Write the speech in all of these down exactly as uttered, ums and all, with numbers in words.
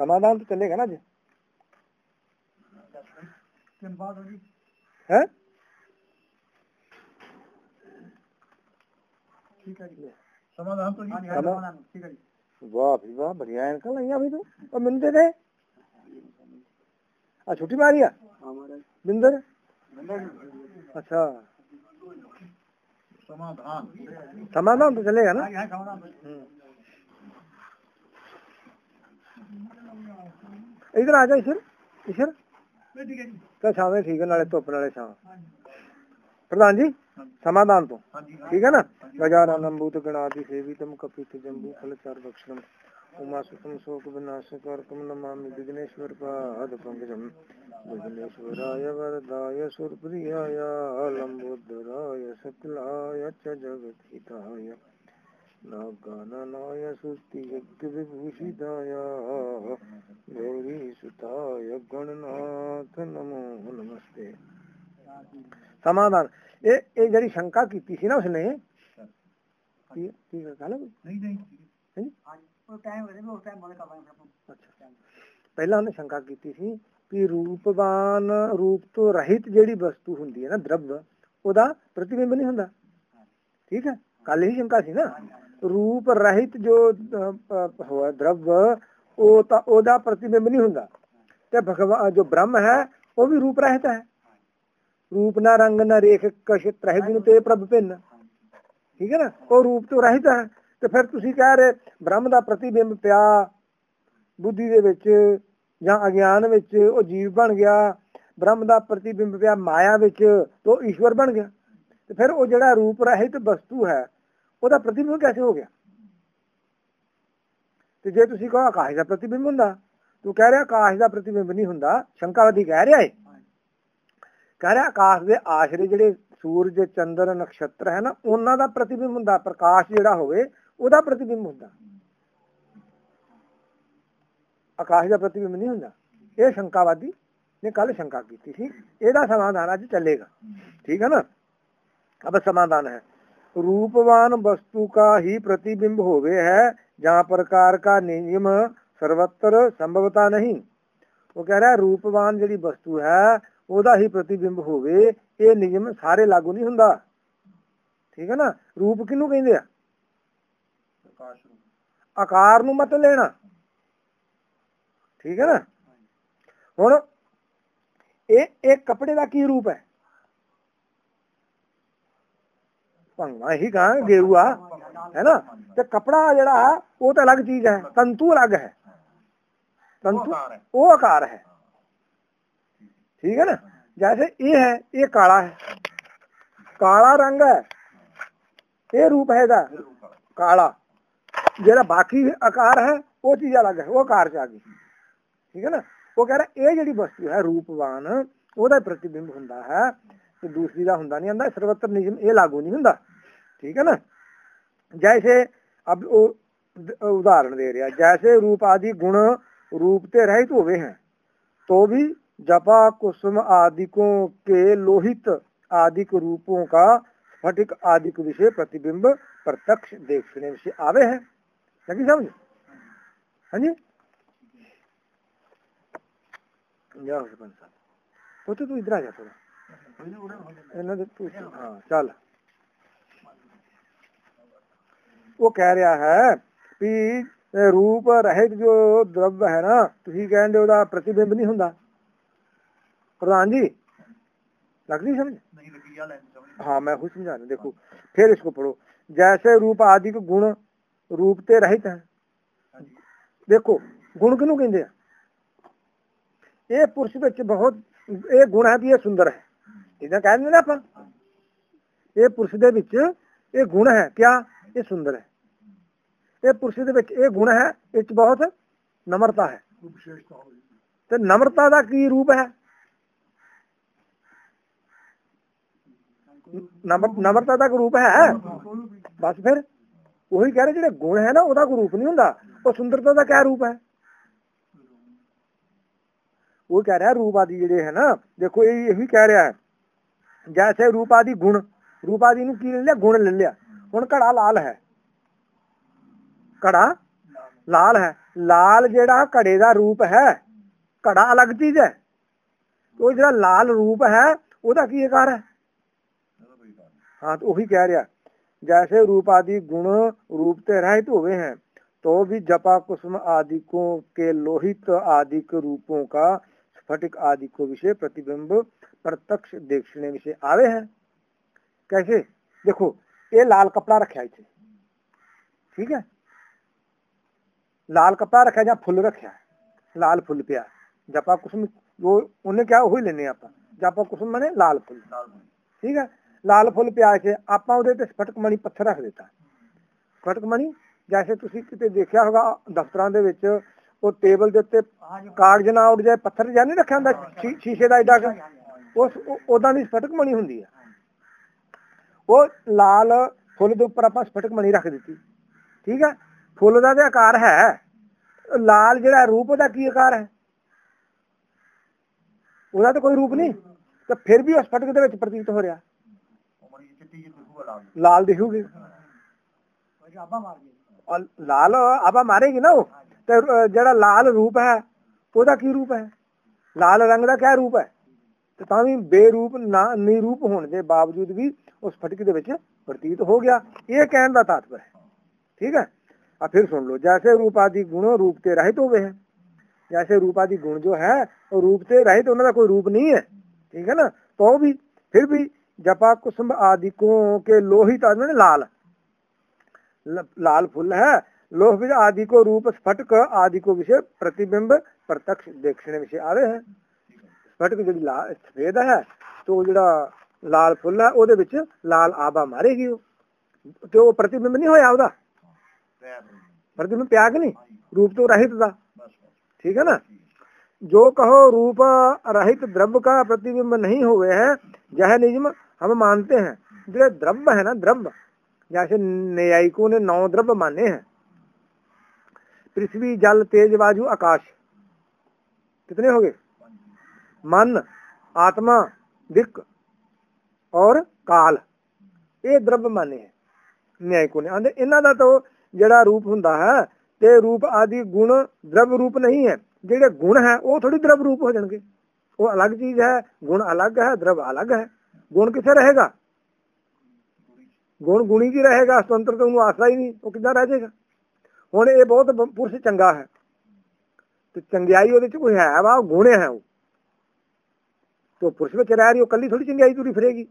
समाधान तो चलेगा ना जी है समाधान तो ठीक है। वाह भाई वाह बढ़िया है इनका नहीं अभी तो और मिलते थे आ छुट्टी मारी है बिंदर अच्छा समाधान समाधान तो चलेगा ना इधर आ जा ईश्वर ईश्वर तो छावे ठीक है नाले धुप नाले छाव प्रधान जी समाधान तो ठीक है ना गजानन भूत गणादि सेवितम कपित जम्बू फलचार भक्षणम उमा सुतम शोक विनाशकारकम नमामि विघ्नेश्वर पाद पंकजम विघ्नेश्वराय वरदाय सुरप्रियाय लंबोदराय सकलाय च जगद्हिताय नागाननाय स्तुति विभूषिताय गौरी सुताय गणनाथ नमो नमस्ते। समाधान ये ये जड़ी शंका की थी ना उसने ठीक ठीक है नहीं नहीं अच्छा पहला उन्हें शंका की थी कि रूपवान रूप तो रहित जेड़ी वस्तु हुंदी है ना द्रव्य ओदा प्रतिबिंब नहीं हुंदा ठीक है कल ही शंका थी ना रूप रहित जो हुआ द्रव्य ओदा प्रतिबिंब नहीं हुंदा ते भगवान जो ब्रह्म है वो भी रूप रहित है रूप न रंग न रेख कश त्रह गुण ते प्रभ भिन्न ठीक है ना वो रूप तो रहित है तो फिर तुसी कह रहे ब्रह्म दा प्रतिबिंब पिया बुद्धि दे विच जां अज्ञान विच वो जीव बन गया ब्रह्म दा प्रतिबिंब पिया माया विच तो ईश्वर बन गया तो फिर वो जिहड़ा रूप रहित वस्तु है ਉਹਦਾ प्रतिबिंब कैसे हो गया ਤੇ ਜੇ ਤੁਸੀਂ ਕਹੋ ਆਕਾਸ਼ ਦਾ प्रतिबिंब ਹੁੰਦਾ ਤੂੰ ਕਹਿ ਰਿਹਾ ਆਕਾਸ਼ ਦਾ प्रतिबिंब नहीं ਹੁੰਦਾ ਸ਼ੰਕਾਵਾਦੀ ਕਹਿ ਰਿਹਾ ਹੈ ਕਹਿ ਰਿਹਾ ਆਕਾਸ਼ ਦੇ ਆਸ਼ਰੇ ਜਿਹੜੇ ਸੂਰਜ ਚੰਦਰ ਨਕਸ਼ਤਰ ਹੈ ਨਾ ਉਹਨਾਂ ਦਾ प्रतिबिंब ਹੁੰਦਾ ਪ੍ਰਕਾਸ਼ ਜਿਹੜਾ ਹੋਵੇ ਉਹਦਾ प्रतिबिंब ਹੁੰਦਾ ਆਕਾਸ਼ ਦਾ प्रतिबिंब नहीं ਹੁੰਦਾ ਇਹ ਸ਼ੰਕਾਵਾਦੀ ਨੇ ਕੱਲ ਸ਼ੰਕਾ ਕੀਤੀ ਸੀ ਇਹਦਾ ਸਮਾਧਾਨ ਅੱਜ ਚੱਲੇਗਾ ठीक है ना अब समाधान है रूपवान वस्तु का ही प्रतिबिंब होवे है जहाँ प्रकार का नियम सर्वत्र संभवता नहीं वो कह रहा है रूपवान जी वस्तु है ओदा ही प्रतिबिंब होवे ये नियम सारे लागू नहीं हुंदा ठीक है ना रूप किनू कहंदे आ आकार नू मत लेना ठीक है ना हुण ये एक कपड़े का की रूप है भंगा ही कहा गेरुआ है ना तो कपड़ा जड़ा है वो तो अलग चीज है तंतु अलग है तंतु वो आकार है ठीक है ना जैसे ये है ये काला है काला रंग है ये रूप है काला जरा बाकी आकार है वो चीज अलग है वो आकार से आ गई ठीक है ना वो कह रहा ये जी वस्तु है रूपवान ओदा प्रतिबिंब हुंदा है तो दूसरी का हुंदा नहीं आंदा सर्वत्र नियम ये लागू नहीं हुंदा ठीक है ना जैसे अब उदाहरण दे रहा जैसे रूप आदि गुण रूप ते रहित हुए हैं तो भी जपा कुसुम आदिकों के लोहित आदिक रूपों का स्फटिक आदिक विषय प्रतिबिंब प्रत्यक्ष देखने से आवे है लगी समझ हाँ जी जाओ सरपंच साहब वो तो तू इधर आ जा थोड़ा हाँ चल वो कह रहा है कि रूप रहित जो द्रव्य है ना तुसी कहंदे ओदा प्रतिबिंब नहीं हुंदा प्रधान जी लग नहीं समझ हाँ मैं खुद समझा देखो फिर इसको पढ़ो जैसे रूप आदि के गुण रूप ते रहित है देखो गुण किनू कहंदे ये पुरुष विच बहुत ये गुण है भी ये सुंदर है इधर कह देंगे ना अपन ये पुरुष दे विच ये गुण है क्या ये सुंदर है ये पुरुष दे विच ये गुण है इस बहुत नम्रता है तो नम्रता का की रूप है नम्रता का रूप है बस फिर वही कह रहे जो गुण है ना ओदा कोई रूप नहीं हुंदा और सुंदरता का क्या रूप है वो कह रहा है रूप आदि जेडे है ना देखो ये यही कह रहा है जैसे रूप आदि गुण रूप आदि नु की ले लिया गुण ले लिया हुण घड़ा लाल है घड़ा लाल है ਲਾਲ ਜਿਹੜਾ ਘੜੇ ਦਾ ਰੂਪ ਹੈ, ਘੜਾ ਅਲੱਗ ਚੀਜ਼ ਹੈ, ਉਹ ਜਿਹੜਾ ਲਾਲ ਰੂਪ ਹੈ ਉਹਦਾ ਕੀ ਆਕਾਰ ਹੈ? हाँ तो वही कह रहा, जैसे रूप आदि गुण रूप से रहित हुए हैं तो भी जपा कुसुम आदि को के लोहित आदि के रूपों का स्फटिक आदि को विषय प्रतिबिंब प्रत्यक्ष देखने विषय आवे हैं। कैसे? देखो ये लाल कपड़ा रखा है, ठीक है, लाल कपड़ा रखा या फुल रखा है, लाल फुल पिया जपा कुसुम, वो उन्हें क्या वही लेने आप जपा कुसुम माने लाल फुल, ठीक है, लाल फुल ਪਿਆ ਕੇ ਆਪਾਂ ਉਹਦੇ ਤੇ ਸਫਟਕ ਮਣੀ ਪੱਥਰ ਰੱਖ ਦਿੱਤਾ। ਸਫਟਕ ਮਣੀ ਜੈਸੇ ਤੁਸੀਂ ਕਿਤੇ ਦੇਖਿਆ ਹੋਗਾ ਦਫ਼ਤਰਾਂ ਦੇ ਵਿੱਚ ਉਹ ਟੇਬਲ ਦੇ ਉੱਤੇ ਕਾਗਜ਼ ਨਾ ਉੱਡ ਜਾਏ ਪੱਥਰ ਜਾਂ ਨਹੀਂ ਰੱਖਿਆ ਹੁੰਦਾ ਸ਼ੀਸ਼ੇ ਦਾ ਏਡਾ, ਉਸ ਉਦਾਂ ਦੀ ਸਫਟਕ ਮਣੀ ਹੁੰਦੀ ਹੈ। ਉਹ ਲਾਲ ਫੁੱਲ ਦੇ ਉੱਪਰ ਆਪਾਂ ਸਫਟਕ ਮਣੀ ਰੱਖ ਦਿੱਤੀ, ਠੀਕ ਹੈ, ਫੁੱਲ ਦਾ ਤੇ ਆਕਾਰ ਹੈ, ਲਾਲ ਜਿਹੜਾ ਰੂਪ ਉਹਦਾ ਕੀ ਆਕਾਰ ਹੈ? ਉਹਦਾ ਤਾਂ ਕੋਈ ਰੂਪ ਨਹੀਂ, ਤੇ ਫਿਰ ਵੀ ਉਸ ਸਫਟਕ ਦੇ ਵਿੱਚ ਪ੍ਰਤੀਤ ਹੋ ਰਿਹਾ लाल दिखूगी, लाल आबा मारेगी ना वो, तो जरा लाल रूप है ਉਹਦਾ ਕੀ ਰੂਪ ਹੈ? ਲਾਲ ਰੰਗ ਦਾ ਕਿਆ ਰੂਪ ਹੈ? ਤੇ ਤਾਂ ਵੀ ਬੇਰੂਪ ਨਾ ਨਿਰੂਪ ਹੋਣ ਦੇ ਬਾਵਜੂਦ ਵੀ ਉਸ ਫਟਕ ਦੇ ਵਿੱਚ ਪ੍ਰਤੀਤ ਹੋ ਗਿਆ, ਇਹ ਕਹਿਣ ਦਾ ਤਾਤਪਰ ਹੈ, ठीक है। अब फिर सुन लो, जैसे रूप आदि गुण रूप के रहित हो गए हैं, जैसे रूप आदि गुण जो है वो रूप से रहित, उनका कोई रूप नहीं है, ठीक है ना, तो भी फिर भी जपा कुसुम आदि को के लोहित आदि लाल लाल फूल है, लोहित आदि को रूप स्फटक आदि को विषय प्रतिबिंब प्रत्यक्ष देखने विषय आ रहे हैं। स्फटक जी लाल सफेद है तो जो लाल फुल है ਉਹਦੇ ਵਿੱਚ लाल आबा मारेगी, ਤੇ ਉਹ प्रतिबिंब नहीं होया, ਉਹਦਾ प्रतिबिंब ਪਿਆ कि नहीं, रूप तो रहित था, ठीक है ना। जो कहो रूप रहित द्रव्य का प्रतिबिंब नहीं हुए है, यह नियम हम मानते हैं। जो द्रव्य है ना, द्रव्य जैसे न्यायिकों ने नौ द्रव्य माने हैं, पृथ्वी जल तेज वायु आकाश, कितने हो गए? मन आत्मा दिक् और काल, ये द्रव्य माने हैं न्यायिकों ने। आंदे इन्हां दा तो ਜਿਹੜਾ रूप हुंदा है ते रूप आदि गुण द्रव्य रूप नहीं है, ਜਿਹੜੇ गुण है वो थोड़ी द्रव्य रूप हो जाएंगे, वो अलग चीज है, गुण अलग है, द्रव्य अलग है। गुण किसे रहेगा? गुण गुणी की रहेगा, स्वतंत्र तो उन्होंने आसरा ही नहीं, वो कितना रह जाएगा। हुण ये बहुत पुरुष चंगा है तो चंगियाई ਉਹਦੇ ਚ कोई है वा गुण है, वो तो पुरुष में रह रही हो, कली थोड़ी चंगियाई तुरी फिरेगी।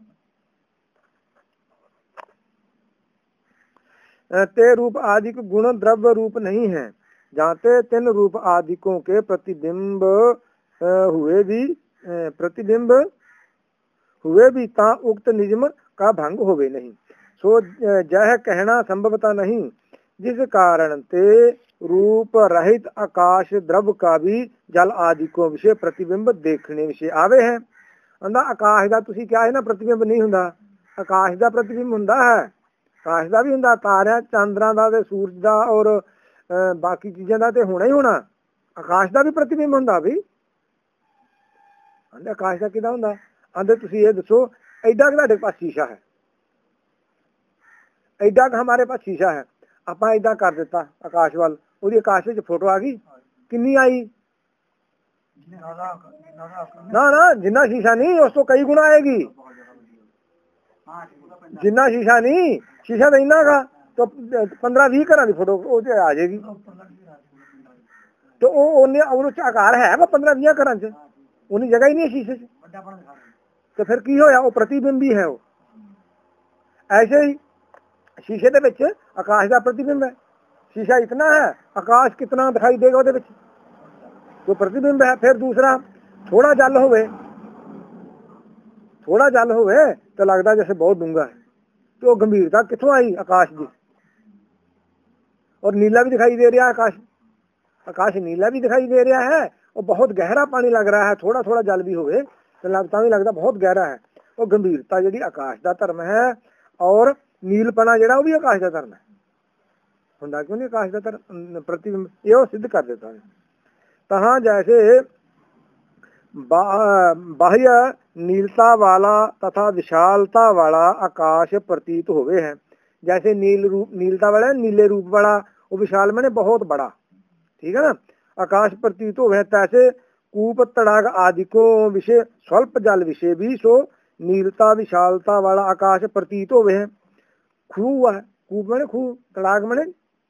ते रूप आदि गुण द्रव्य रूप नहीं है, जाते तीन रूप आदिकों के प्रतिबिंब हुए भी प्रतिबिंब हुए भी ता उक्त नियम का भंग होवे नहीं। सो यह कहना संभवता नहीं, जिस कारण ते रूप रहित आकाश द्रव्य का भी जल आदि को विषय प्रतिबिंब देखने विषय आवे है। अंदा आकाश का तुसी क्या है ना प्रतिबिंब नहीं हुंदा, आकाश का प्रतिबिंब हुंदा है, आकाश का भी हुंदा, तारियां चांद्रां दा ते सूरज दा और बाकी चीज़ां दा ते होना ही होना, आकाश का भी प्रतिबिंब हुंदा भी। आंदे आकाश का किदा हुंदा? आंदे तुसी ये दसो, एडा कि तुहाडे पास शीशा है, एडा कि हमारे पास शीशा है, आपां एडा कर दिता आकाश वाल, ਉਹਦੀ आकाश ਵਿੱਚ फोटो आ गई, किन्नी आई? ना ना जिन्ना शीशा नहीं, उस तो कई गुना आएगी, जिन्ना शीशा नहीं, शीशा तो इन्ना का तो पंद्रह भी घर की फोटो आ जाएगी, तो वो आकार है वो पंद्रह भी घर च, उन्नी जगह ही नहीं है शीशे च, तो फिर की होया? वो प्रतिबिंब ही है। वो ऐसे ही शीशे दे विच आकाश का प्रतिबिंब है, शीशा इतना है, आकाश कितना दिखाई देगा ਉਹਦੇ ਵਿੱਚ, तो प्रतिबिंब है। फिर दूसरा, थोड़ा जल होवे, थोड़ा जल होवे तो लगता जैसे बहुत डूंगा है, तो गंभीरता कितों आई? आकाश की। और नीला भी दिखाई दे रहा है आकाश, आकाश नीला भी दिखाई दे रहा है, और बहुत गहरा पानी लग रहा है, थोड़ा थोड़ा जल भी होवे तो लगता भी लगता बहुत गहरा है। और गंभीरता जी आकाश का धर्म है, और नीलपना जो भी आकाश का धर्म है, होंदा क्यों नहीं आकाश का धर्म प्रतिबिंब, ये सिद्ध कर देता है। तहाँ जैसे बाह्य नीलता वाला तथा विशालता वाला आकाश प्रतीत होवे है, जैसे नील रूप नीलता वाला नीले रूप वाला, वो विशाल मैंने बहुत बड़ा, ठीक है ना। आकाश प्रतीत होवे तैसे कूप तड़ाग आदि को विषय स्वल्प जल विषय भी सो नीलता विशालता वाला आकाश प्रतीत होवे है। खूह है, कूप मने खूह, तड़ाग मने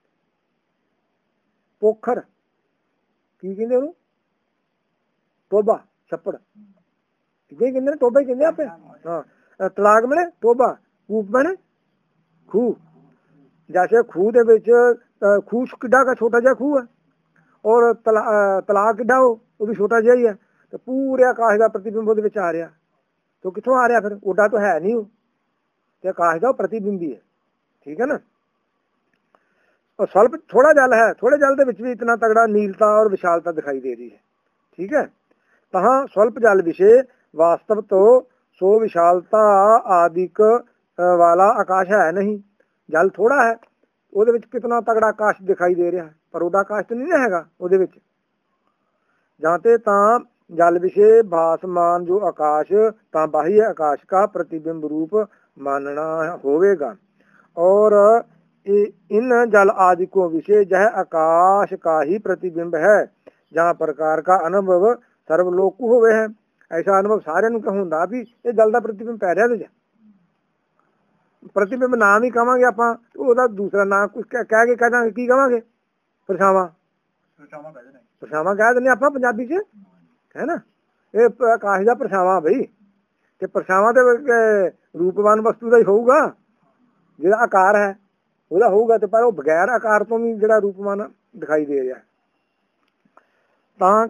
पोखर, की कहते ਉਹਨੂੰ टोबा छप्पड़, ये कहते टोबा ही कहते आपे। हाँ, तड़ाग मने टोबा, कूप मने खूह। जैसे खूह दे विच खूह किड्डा का छोटा जिहा खूह है और तला तलाब किड्डा हो वो भी छोटा जिहा ही है, तो पूरे आकाश का प्रतिबिंब ਉਹਦੇ ਵਿੱਚ आ रहा, तो कितों आ रहा फिर, ओडा तो है नहीं वो, तो आकाश का प्रतिबिंब ही है। ठीक है ना। और स्वल्प थोड़ा जल है, थोड़े जल के भी इतना तगड़ा नीलता और विशालता दिखाई दे रही है। ठीक है। तहाँ स्वल्प जल विषय वास्तव तो सो विशालता आदिक वाला आकाश है नहीं, जल थोड़ा है ਉਹਦੇ ਵਿੱਚ कितना तगड़ा आकाश दिखाई दे रहा है, पर ਉਹਦਾ आकाश तो नहीं हैगा ਉਹਦੇ ਵਿੱਚ। जाते ता जल विषय भासमान जो आकाश ता बाह्य आकाश का प्रतिबिंब रूप मानना होवेगा, और इन जल आदि को विषय जह आकाश का ही प्रतिबिंब है, जहाँ प्रकार का अनुभव सर्वलोक को होवे है। ऐसा अनुभव सारे ਨੂੰ ਹੁੰਦਾ भी ये जल का प्रतिबिंब पै रहा है। प्रतिबिंब नाम ही कहांगे ਆਪਾਂ, ਉਹਦਾ दूसरा नाम कुछ कह के कह ਦਾਂਗੇ, की कहांगे, परछावां। परछावां कह ਦਿੰਦੇ ਆਪਾਂ ਪੰਜਾਬੀ ਚ, है ना। ਇਹ ਆਕਾਸ਼ ਦਾ परछावां ਬਈ, ਤੇ परछावां ਤੇ ਰੂਪਵਾਨ ਵਸਤੂ ਦਾ ਹੀ ਹੋਊਗਾ, ਜਿਹੜਾ ਆਕਾਰ ਹੈ ਉਹਦਾ ਹੋਊਗਾ, ਤੇ ਪਰ ਉਹ ਬਗੈਰ ਆਕਾਰ ਤੋਂ ਵੀ ਜਿਹੜਾ ਰੂਪਵਾਨ ਦਿਖਾਈ ਦੇ ਰਿਹਾ। ਤਾਂ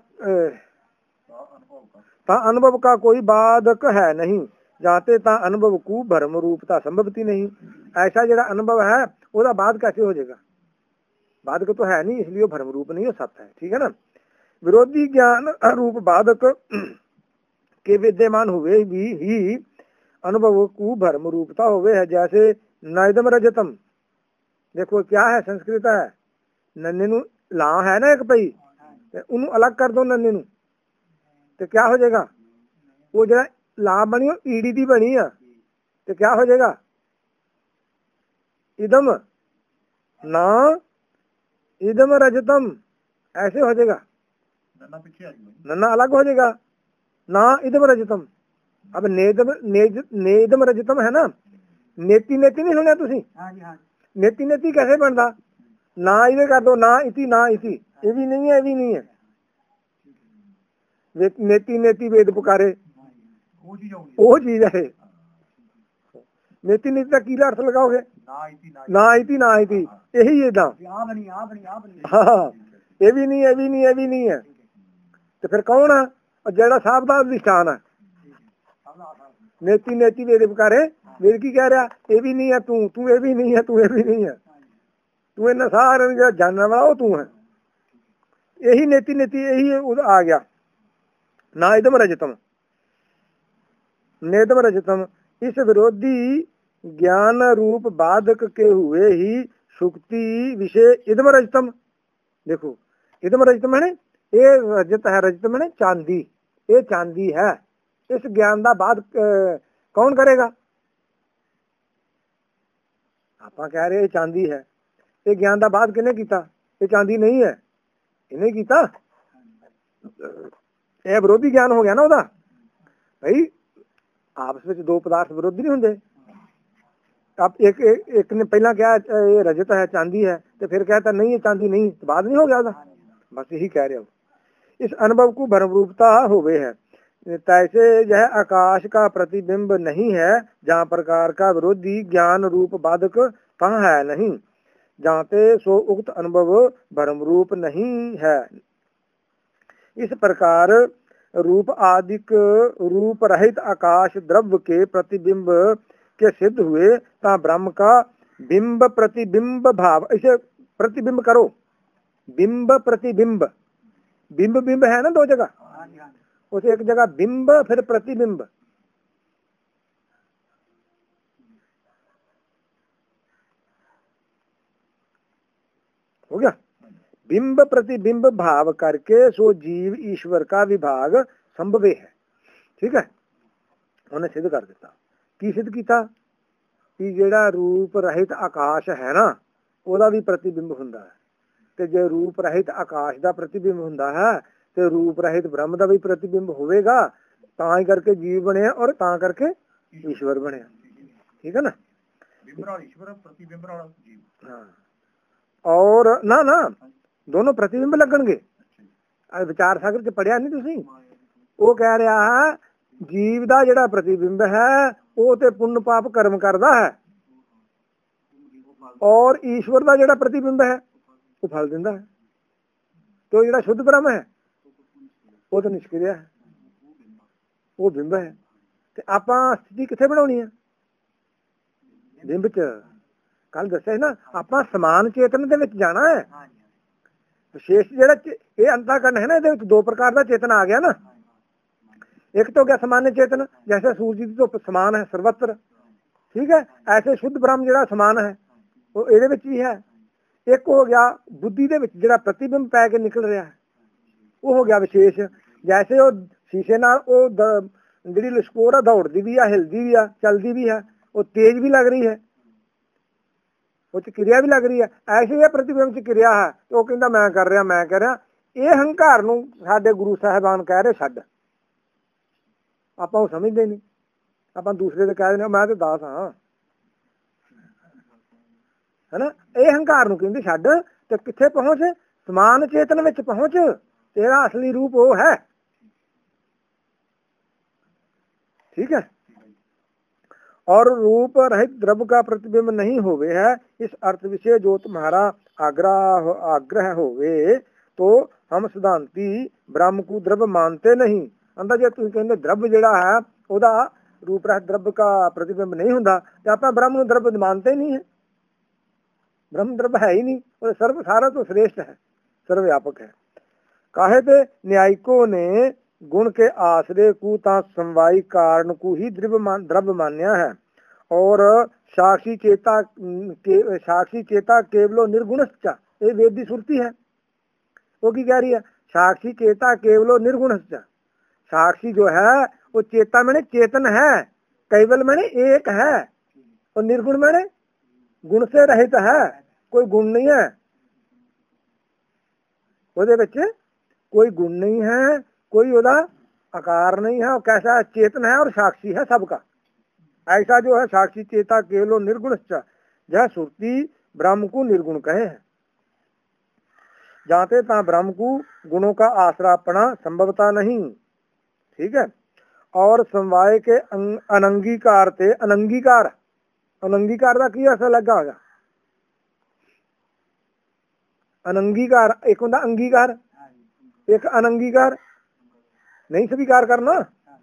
ਤਾਂ अनुभव का कोई बाधक है नहीं, जाते ता अनुभव को भ्रम रूपता संभवती नहीं। ऐसा जरा अनुभव है उसका बाद कैसे हो जाएगा, बाधक तो है नहीं, इसलिए भ्रम रूप नहीं हो सकता है। ठीक है ना। विरोधी ज्ञान रूप बाधक के विद्यमान हुए भी ही अनुभव को भ्रम रूपता हुए है। जैसे नैदम रजतम, देखो क्या है, संस्कृत है, नन्ने नू ला है ना एक पई, उन्होंने अलग कर दो नन्ने नू, तो क्या हो जाएगा, वो जरा ला बनी हो ईडी दी बनी है, तो क्या हो जाएगा, इदम ना इदम रजतम, ऐसे हो जाएगा, नन्ना अलग हो जाएगा, ना इदम रजतम। अब नेदम नेज नेदम रजतम है ना, नेति नेति नहीं सुनिया तुसी, नेति नेति कैसे बनता, ना इधर कर दो, ना इति ना इति, ये भी नहीं है, ये भी नहीं है। नेति नेति वेद पुकारे, वो चीज है। नेति नेति का की अर्थ लगाओगे, ना इति ना इति, यही है ना। हाँ, ये भी नहीं, ये भी नहीं, ये भी नहीं है, तो फिर कौन है, और जड़ा साहब का अधिष्ठान है। नेति नेति वेद पुकारे, वेद की कह रहा, ये भी नहीं है तू, तू ये भी नहीं है, तू ये भी नहीं है, तू इन सारे जानने वाला वो तू है, यही नेति नेति, यही आ गया। ना इदम रजतम नेदम रजतम, इस विरोधी ज्ञान रूप बाधक के हुए ही सुक्ति विषय इदम रजतम। देखो इदम रजतम है, ये रजत है, रजत मैंने चांदी, ये चांदी है, इस ज्ञान का बाध कौन करेगा, आप कह रहे चांदी है, ये ज्ञान का बाध किने कीता, ये चांदी नहीं है, इन्हें कीता, यह विरोधी ज्ञान हो गया ना। ਉਹਦਾ भाई आपस में दो पदार्थ विरोधी नहीं होंगे। आप एक एक, एक ने पहला क्या ये रजत है, चांदी है, तो फिर कहता नहीं ये चांदी नहीं, तो बाद नहीं हो गया था, बस यही कह रहे हो। इस अनुभव को भ्रम रूपता हुए है, तैसे यह आकाश का प्रतिबिंब नहीं है, जहाँ प्रकार का विरोधी ज्ञान रूप बाधक कहाँ है नहीं, जाते सो उक्त अनुभव भ्रम रूप नहीं है। इस प्रकार रूप आदिक रूप रहित आकाश द्रव्य के प्रतिबिंब के सिद्ध हुए, ता ब्रह्म का बिंब प्रतिबिंब भाव, इसे प्रतिबिंब करो, बिंब प्रतिबिंब, बिंब बिंब है ना दो जगह, उसे एक जगह बिंब फिर प्रतिबिंब, हो गया। बिंब प्रतिबिंब भाव करके सो जीव ईश्वर का विभाग संभव है। ठीक है, उन्हें सिद्ध कर दिता, की सिद्ध किया कि जेड़ा रूप रहित आकाश है ना, ਉਹਦਾ भी प्रतिबिंब ਹੁੰਦਾ है, ਤੇ ਜੇ ਰੂਪ ਰਹਿਤ ਆਕਾਸ਼ ਦਾ ਪ੍ਰਤੀਬਿੰਬ ਹੁੰਦਾ ਹੈ ਤੇ ਰੂਪ ਰਹਿਤ ਬ੍ਰਹਮ ਦਾ ਵੀ ਪ੍ਰਤੀਬਿੰਬ ਹੋਵੇਗਾ, ਤਾਂ ਹੀ ਕਰਕੇ ਜੀਵ ਬਣਿਆ ਔਰ ਤਾਂ ਕਰਕੇ ਈਸ਼ਵਰ ਬਣਿਆ। ਠੀਕ ਹੈ ਨਾ। ਹਾਂ, ਔਰ ਨਾ ਨਾ ਦੋਨੋਂ ਪ੍ਰਤੀਬਿੰਬ ਲੱਗਣਗੇ। ਵਿਚਾਰ ਸਾਗਰ ਚ ਪੜਿਆ ਨਹੀਂ ਤੁਸੀਂ? ਉਹ ਕਹਿ ਰਿਹਾ ਹੈ ਜੀਵ ਦਾ ਜਿਹੜਾ ਪ੍ਰਤੀਬਿੰਬ ਹੈ ਉਹ ਤੇ ਪੁੰਨ ਪਾਪ ਕਰਮ ਕਰਦਾ ਹੈ, ਔਰ ਈਸ਼ਵਰ ਦਾ ਜਿਹੜਾ ਪ੍ਰਤੀਬਿੰਬ ਹੈ ਉਹ ਫਲ ਦਿੰਦਾ ਹੈ। ਤੇ ਉਹ ਜਿਹੜਾ ਸ਼ੁੱਧ ਬ੍ਰਹਮ ਹੈ ਉਹ ਤਾਂ ਨਿਸ਼ਕਿਰਿਆ ਹੈ, ਉਹ ਬਿੰਬ ਹੈ। ਤੇ ਆਪਾਂ ਸਥਿਤੀ ਕਿੱਥੇ ਬਣਾਉਣੀ ਹੈ? ਬਿੰਬ ਚ। ਕੱਲ ਦੱਸਿਆ ਨਾ ਆਪਾਂ ਸਮਾਨ ਚੇਤਨ ਦੇ ਵਿੱਚ ਜਾਣਾ ਹੈ। ਵਿਸ਼ੇਸ਼ ਜਿਹੜਾ ਇਹ ਅੰਤःਕਰਨ ਹੈ ਨਾ, ਇਹਦੇ ਵਿੱਚ ਦੋ ਪ੍ਰਕਾਰ ਦਾ ਚੇਤਨ ਆ ਗਿਆ ਨਾ। ਇੱਕ तो क्या सामान्य चेतन, जैसे सूर्य की तो समान है सर्वत्र, ठीक है, ऐसे शुद्ध ब्रह्म ਜਿਹੜਾ समान है ਉਹ ਇਹਦੇ ਵਿੱਚ ਵੀ ਹੈ। ਇੱਕ ਹੋ ਗਿਆ ਬੁੱਧੀ ਦੇ ਵਿੱਚ ਜਿਹੜਾ ਪ੍ਰਤੀਬਿੰਬ ਪੈ ਕੇ ਨਿਕਲ ਰਿਹਾ ਹੈ, ਉਹ ਹੋ ਗਿਆ ਵਿਸ਼ੇਸ਼। ਜੈਸੇ ਉਹ ਸ਼ੀਸ਼ੇ ਨਾਲ ਉਹ ਜਿਹੜੀ ਲਸ਼ਕੋਰ ਆ ਦੌੜਦੀ ਵੀ ਆ, ਹਿਲਦੀ ਵੀ ਆ, ਚੱਲਦੀ ਵੀ ਹੈ, ਉਹ ਤੇਜ਼ ਵੀ ਲੱਗ ਰਹੀ ਹੈ, ਉਹ ਚ ਕਿਰਿਆ ਵੀ ਲੱਗ ਰਹੀ ਹੈ। ਐਸੇ ਇਹ ਪ੍ਰਤੀਬਿੰਬ ਚ ਕਿਰਿਆ ਹੈ। ਉਹ ਕਹਿੰਦਾ ਮੈਂ ਕਰ ਰਿਹਾ ਮੈਂ ਕਰ ਰਿਹਾ। ਇਹ ਹੰਕਾਰ ਨੂੰ ਸਾਡੇ ਗੁਰੂ ਸਾਹਿਬਾਨ ਕਹਿ ਰਹੇ ਛੱਡ। ਆਪਾਂ ਉਹ ਸਮਝਦੇ ਨਹੀਂ। ਆਪਾਂ ਦੂਸਰੇ ਦੇ ਕਹਿ ਦਿੰਦੇ ਮੈਂ ਤੇ ਦਾਸ ਹਾਂ, ਹਨਾ। ਇਹ ਹੰਕਾਰ ਨੂੰ ਕਹਿੰਦੇ ਛੱਡ ਤੇ ਕਿੱਥੇ ਪਹੁੰਚ? ਸਮਾਨ ਚੇਤਨ ਵਿੱਚ ਪਹੁੰਚ। ਤੇਰਾ ਅਸਲੀ ਰੂਪ ਉਹ ਹੈ। ठीक है। और रूप रहित द्रव्य का प्रतिबिंब नहीं होवे है, इस अर्थ विषय जो तुम्हारा आग्रह आग्रह होवे तो हम सिद्धांती ब्रह्म को द्रव्य मानते नहीं। अंदर जे तुम कहते द्रव्य ਜਿਹੜਾ ਹੈ ਉਹਦਾ रूप रहित द्रव्य का प्रतिबिंब नहीं ਹੁੰਦਾ ਤੇ ਆਪਾਂ ब्रह्म ਨੂੰ द्रव्य मानते नहीं है। ब्रह्म द्रव्य है ही नहीं, और सर्व सारा तो श्रेष्ठ है, सर्वव्यापक है। काहे ते न्यायिकों ने गुण के आश्रय को ता समवायी कारण को ही द्रव्य मान द्रव्य मान्या है, और साक्षी चेता के साक्षी चेता केवलो निर्गुणश्च। ये वेद की सुरती है। वो की कह रही है? साक्षी चेता केवलो निर्गुणश्च। साक्षी जो है वो चेता मैंने चेतन है, केवल मैंने एक है, और निर्गुण मैंने गुण से रहित है, कोई गुण नहीं है ਉਹਦੇ ਵਿੱਚ, कोई गुण नहीं है, कोई ਉਹਦਾ आकार नहीं है। और कैसा चेतन है और साक्षी है सबका। ऐसा जो है साक्षी चेता केवलो निर्गुण, यह सुरती ब्रह्म को निर्गुण कहे है। जाते ता ब्रह्म को गुणों का आश्रापना संभवता नहीं। ठीक है। और समवाय के अनंगीकार ते अनंगीकार अनंगीकार का की असर लगा होगा? अनंगीकार एक होता अंगीकार, एक अनंगीकार। नहीं स्वीकार करना,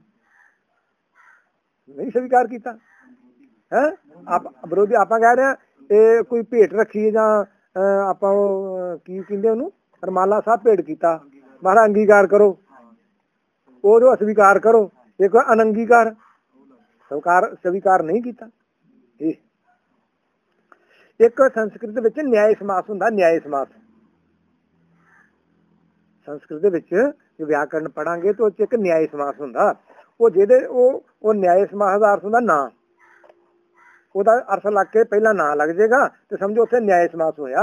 नहीं स्वीकार किया है। आप विरोधी आप कह रहे हैं कोई भेट रखी है, आप की कहते उन्होंने रमाला साहब भेट किया, महाराज अंगीकार करो, वो जो अस्वीकार करो। एक अनंगीकार स्वीकार स्वीकार नहीं किया। एक संस्कृत ਵਿੱਚ न्याय समास ਹੁੰਦਾ। न्याय समास संस्कृत ਵਿੱਚ व्याकरण पढ़ांगे तो एक न्याय समास ਹੁੰਦਾ। ਉਹ ਜਿਹਦੇ ਉਹ ਉਹ न्याय समास ਦਾ ਅਰਥ ਹੁੰਦਾ ਨਾ, ਉਹਦਾ ਅਰਥ ਲੱਗ ਕੇ ਪਹਿਲਾਂ ਨਾ ਲੱਗ ਜਾਏਗਾ ਤੇ ਸਮਝੋ ਉੱਥੇ न्याय समास ਹੋਇਆ।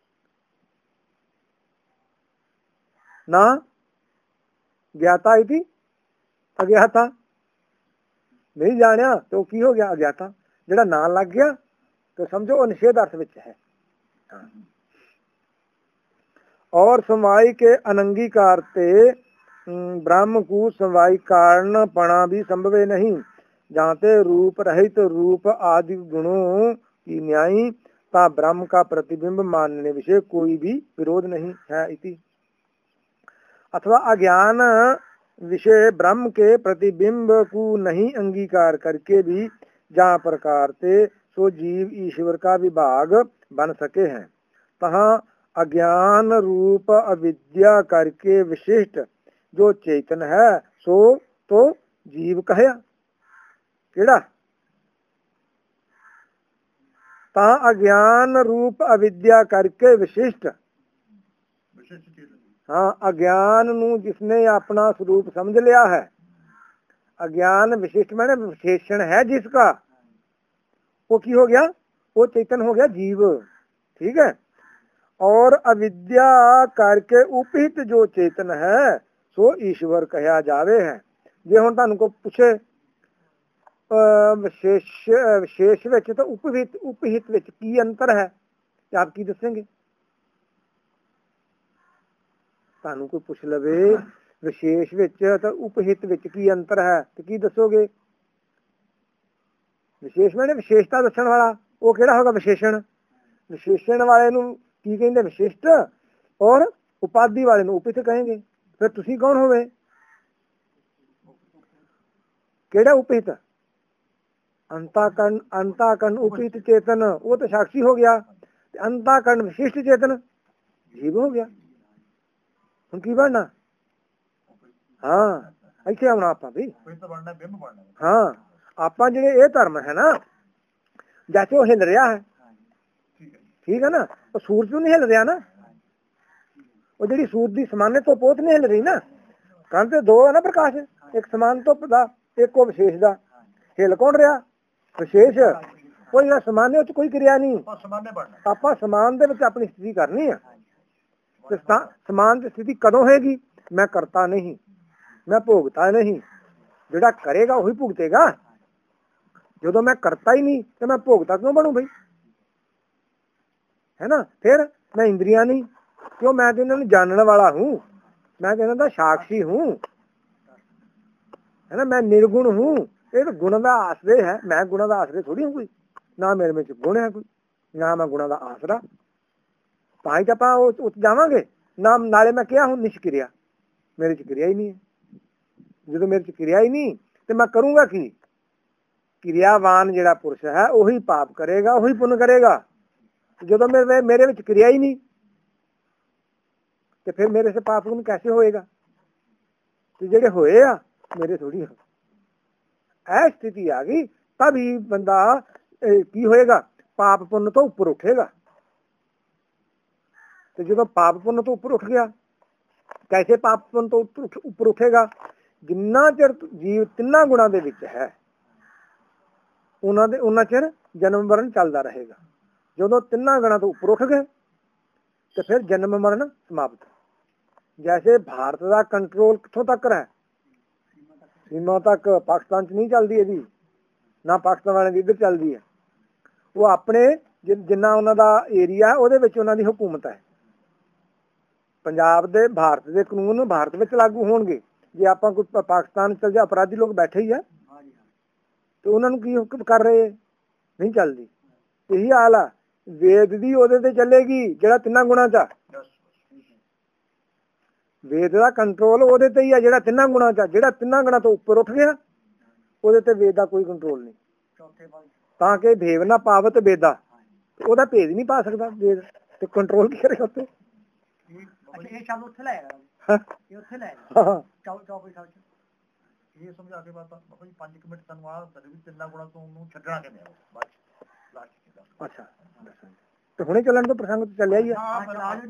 ਨਾ ਗਿਆਤਾ ਇਤੀ ਅਗਿਆਤਾ, नहीं जानिया तो की हो गया? अज्ञाता। ਜਿਹੜਾ ਨਾ ਲੱਗ ਗਿਆ तो समझो वो निषेध अर्थ ਵਿੱਚ है। और समवाय के अनंगीकार ते ब्रह्म को समवाय कारण पना भी संभव नहीं। जाते रूप रहित रूप आदि गुणों की न्यायी ता ब्रह्म का प्रतिबिंब मानने विषय कोई भी विरोध नहीं है। इति अथवा अज्ञान विषय ब्रह्म के प्रतिबिंब को नहीं अंगीकार करके भी जहाँ प्रकार से सो जीव ईश्वर का विभाग बन सके हैं, तहाँ अज्ञान रूप अविद्या करके विशिष्ट जो चेतन है सो तो जीव कहया। केड़ा? तहाँ अज्ञान रूप अविद्या करके विशिष्ट, हाँ अज्ञान नू जिसने अपना स्वरूप समझ लिया है, अज्ञान विशिष्ट मैंने विशेषण है जिसका, वो की हो गया? वो चेतन हो गया जीव। ठीक है। और अविद्या करके उपहित जो चेतन है सो ईश्वर कहा जावे है। जे हुण तुहानूं को पुछे विशेष विशेष विच तो उपहित उपहित विच की अंतर है ते आप की दसेंगे? तुहानूं कोई पुछ लवे विशेष विच तो उपहित विच की अंतर है ते की दसोगे? विशेष मैंने विशेषता दसण वाला वो किहड़ा होगा? विशेषण। विशेषण वाले नूं की कहिंदे? विशिष्ट। और उपाधि वाले नूं उपहित कहेंगे। फिर तुसीं कौन होवे? किहड़ा उपहित? अंताकरण अंताकरण उपहित चेतन वो तो साक्षी हो गया। अंताकरण विशिष्ट चेतन जीव हो गया। हुण की बनना? हाँ इत्थे आउणा आपां भी। हाँ ਆਪਾਂ ਜਿਹੜੇ ਇਹ ਧਰਮ ਹੈ ਨਾ ਜੈਸੇ ਉਹ ਹਿੱਲ ਰਿਹਾ ਹੈ ਠੀਕ ਹੈ ਨਾ ਉਹ ਸੂਰਜ ਨੂੰ ਨਹੀਂ ਹਿੱਲ ਰਿਹਾ ਨਾ ਉਹ ਜਿਹੜੀ ਸੂਰਜ ਦੀ ਸਮਾਨੇ ਤੋਂ ਪੋਤ ਨਹੀਂ ਹਿੱਲ ਰਹੀ ਨਾ ਕੰਨ ਤੇ ਦੋ ਹੈ ਨਾ ਪ੍ਰਕਾਸ਼ ਇੱਕ ਸਮਾਨ ਧੁੱਪ ਦਾ ਇੱਕ ਉਹ ਵਿਸ਼ੇਸ਼ ਦਾ ਹਿੱਲ ਕੌਣ ਰਿਹਾ ਵਿਸ਼ੇਸ਼ ਉਹ ਜਿਹੜਾ ਸਮਾਨੇ ਚ ਕੋਈ ਕਿਰਿਆ ਨਹੀਂ ਆਪਾਂ ਸਮਾਨ ਦੇ ਵਿੱਚ ਆਪਣੀ ਸਥਿਤੀ ਕਰਨੀ ਆ ਤੇ ਸਮਾਨ ਦੀ ਸਥਿਤੀ ਕਦੋਂ ਹੋਏਗੀ ਮੈਂ ਕਰਤਾ ਨਹੀਂ ਮੈਂ ਭੋਗਤਾ ਨਹੀਂ ਜਿਹੜਾ ਕਰੇਗਾ ਉਹੀ ਭੁਗਤੇਗਾ ਜਦੋਂ मैं करता ही नहीं तो मैं भोगता क्यों बनू भाई है ना फिर मैं इंद्रिया नहीं क्यों मैं तो इन्होंने जानने वाला हूँ मैं तो इन्हों का साक्षी हूँ है ना मैं निर्गुण हूँ ये तो गुण का आश्रय है मैं गुणों का आश्रय थोड़ी हूँ कोई ना मेरे में गुण है कोई ना मैं गुणों का आसरा ताई तो आप जावांगे ना नाले मैं क्या हूँ निष्क्रिया मेरे च क्रिया ही नहीं है जो मेरे च क्रिया ही नहीं तो मैं करूँगा की क्रियावान जिहड़ा पुरुष है वही पाप करेगा वही पुण्य करेगा जो मेरे मेरे विच क्रिया ही नहीं तो फिर मेरे से पाप पुण्य कैसे होएगा तो जेडे होए आ मेरे थोड़ी हो ऐ स्थिति आ गई तब ही बंदा की होएगा पाप पुण्य तो ऊपर उठेगा तो जो पाप पुण्य तो ऊपर उठ गया कैसे पाप पुण्य तो ऊपर उठेगा जिन्ना चिर जीव तिन्ना गुणा दे विच है उन्होंने उन्ना चिर जन्म मरण चलता रहेगा जो तिना गुणा तो उपर उठ गए तो फिर जन्म मरण समाप्त जैसे भारत का कंट्रोल कितों तक है सीमा तक पाकिस्तान च नहीं चलती है ना पाकिस्तान वाले इधर चलती है वो अपने जिन्ना उन्होंने एरिया उन्होंने हुकूमत है पंजाब के भारत के कानून भारत में लागू होंगे जे आप कोई पाकिस्तान चल जाए अपराधी लोग बैठे ही है तो उन्होंने की हुक्म कर रहे नहीं चलती यही हाल है वेद दी ओदे ते चलेगी जेड़ा तिना गुणा चा वेद का कंट्रोल ओदे ते ही है जेड़ा तिना गुणा चा जेड़ा तिना गुणा तो ऊपर उठ गया ओदे ते वेद का कोई कंट्रोल नहीं ताकि भेव ना पावत वेदा ओदा भेद नहीं पा सकता वेद ते कंट्रोल की करेगा उत्ते ये शब्द उत्थे लाएगा ये उत्थे लाएगा हां चौपई साल ਇਹ ਸਮਝਾ ਕੇ ਬਾਤ ਬਾਬਾ ਜੀ ਪੰਜ ਮਿੰਟ ਤੁਹਾਨੂੰ ਆ ਵੀ ਤਿੰਨਾ ਗੁਣਾ ਤੋਂ ਉਹਨੂੰ ਛੱਡਣਾ ਕਿਵੇਂ ਆ ਬਾਅਦ ਲਾਸਟ ਅੱਛਾ ਤੇ ਹੁਣੇ ਚੱਲਣ ਤੋਂ ਪ੍ਰਸੰਗ ਤੇ ਚੱਲਿਆ ਹੀ ਆ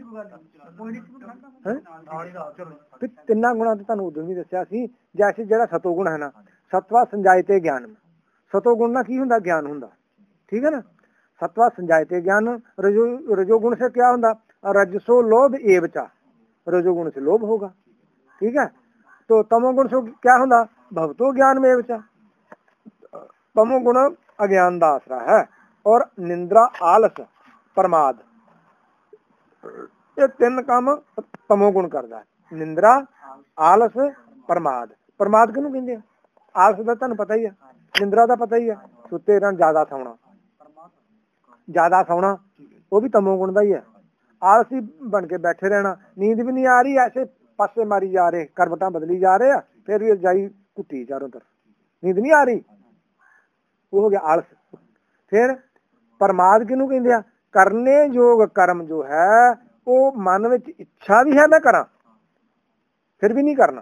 ਤੇ ਤਿੰਨਾ ਗੁਣਾ ਤੇ ਤੁਹਾਨੂੰ ਉਦੋਂ ਵੀ ਦੱਸਿਆ ਸੀ ਜੈਸੇ ਜਿਹੜਾ ਸਤੋ ਗੁਣ ਹੈ ਨਾ ਸਤਵਾ ਸੰਜਾਇਤੇ ਗਿਆਨ ਸਤੋ ਗੁਣ ਨਾਲ ਕੀ ਹੁੰਦਾ ਗਿਆਨ ਹੁੰਦਾ ਠੀਕ ਹੈ ਨਾ ਸਤਵਾ संजायते ज्ञान रजो रजोगुण से क्या होता रजसो लोभ एवचा रजोगुण से लोभ होगा ठीक है तो तमोगुण से क्या होता भवतो ज्ञान में एवचा तमोगुण अज्ञान का आसरा है और निंद्रा आलस प्रमाद ये तीन काम तमोगुण करता है निंद्रा आलस प्रमाद प्रमाद किनू कहते आलस का तुहानू पता ही है निंद्रा का पता ही है सुते रहना ज्यादा सौना ज्यादा सौना वो भी तमोगुण का ही है आलसी बन के बैठे रहना नींद भी नहीं आ रही ऐसे पासे मारी जा रहे करवटा बदली जा रहे फिर भी रजाई कुटी चारों तरफ नींद नहीं आ रही वो हो गया आलस फिर प्रमाद किनू कहते करने योग कर्म जो है वो मन में इच्छा भी है मैं करा फिर भी नहीं करना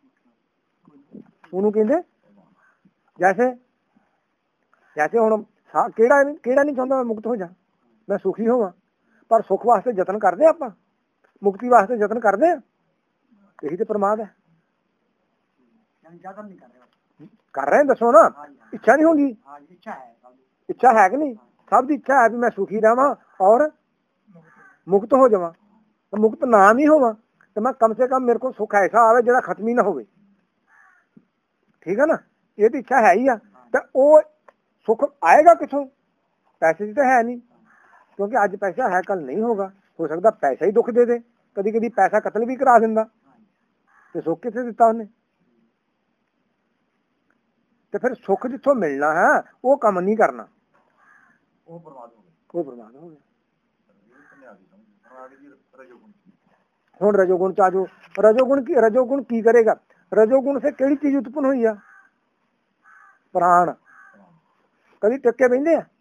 ਉਹਨੂੰ ਕਹਿੰਦੇ जैसे जैसे ਹੁਣ ਕਿਹੜਾ ਕਿਹੜਾ ਨਹੀਂ ਚਾਹੁੰਦਾ ਮੈਂ ਮੁਕਤ ਹੋ ਜਾ ਮੈਂ ਸੁਖੀ ਹੋਵਾਂ ਪਰ ਸੁਖ ਵਾਸਤੇ ਯਤਨ ਕਰਦੇ ਆਪਾਂ ਮੁਕਤੀ ਵਾਸਤੇ ਯਤਨ ਕਰਦੇ ਆ ਇਹੀ ਤੇ ਪ੍ਰਮਾਦ ਹੈ ਕਰ ਰਹੇ ਦੱਸੋ ਨਾ ਇੱਛਾ ਨਹੀਂ ਹੋਗੀ ਇੱਛਾ ਹੈ ਕਿ ਨਹੀਂ ਸਭ ਦੀ ਇੱਛਾ ਹੈ ਵੀ ਮੈਂ ਸੁਖੀ ਰਹਾਂ ਔਰ ਮੁਕਤ ਹੋ ਜਾਵਾਂ, ਤੇ ਮੁਕਤ ਨਾ ਨਹੀਂ ਹੋਵਾਂ ਤੇ ਮੈਂ ਕਮ ਸੇ ਕਮ ਮੇਰੇ ਕੋਲ ਸੁੱਖ ਐਸਾ ਆਵੇ ਜਿਹੜਾ ਖਤਮ ਹੀ ਨਾ ਹੋਵੇ। ਠੀਕ ਹੈ ਨਾ, ਇਹ ਤਾਂ ਇੱਛਾ ਹੈ ਹੀ ਆ। ਤੇ ਉਹ ਸੁੱਖ ਆਏਗਾ ਕਿੱਥੋਂ? ਪੈਸੇ ਦੀ ਤਾਂ ਹੈ ਨਹੀਂ, ਕਿਉਂਕਿ ਅੱਜ ਪੈਸਾ ਹੈ ਕੱਲ ਨਹੀਂ ਹੋਗਾ। ਹੋ ਸਕਦਾ ਪੈਸਾ ਹੀ ਦੁੱਖ ਦੇ ਦੇ, ਕਦੀ ਕਦੀ ਪੈਸਾ ਕਤਲ ਵੀ ਕਰਾ ਦਿੰਦਾ, ਤੇ ਸੁੱਖ ਕਿੱਥੇ ਦਿੱਤਾ ਉਹਨੇ? ਤੇ ਫਿਰ ਸੁੱਖ ਜਿੱਥੋਂ ਮਿਲਣਾ ਹੈ ਉਹ ਕੰਮ ਨਹੀਂ ਕਰਨਾ, ਉਹ ਬਰਬਾਦ ਹੋ ਗਿਆ, ਉਹ ਬਰਬਾਦ ਹੋ ਗਿਆ। ਹੁਣ ਰਜੋਗੁਣ ਚ ਆ ਜਾਓ। ਰਜੋਗੁਣ ਕੀ ਰਜੋਗੁਣ ਕੀ ਕਰੇਗਾ? ਰਜੋਗੁਣ ਸੇ ਕਿਹੜੀ ਚੀਜ਼ ਉਤਪਨ ਹੋਈ ਆ? ਪ੍ਰਾਣ। ਕਦੀ ਟਿੱਕੇ ਬਹਿੰਦੇ ਆ?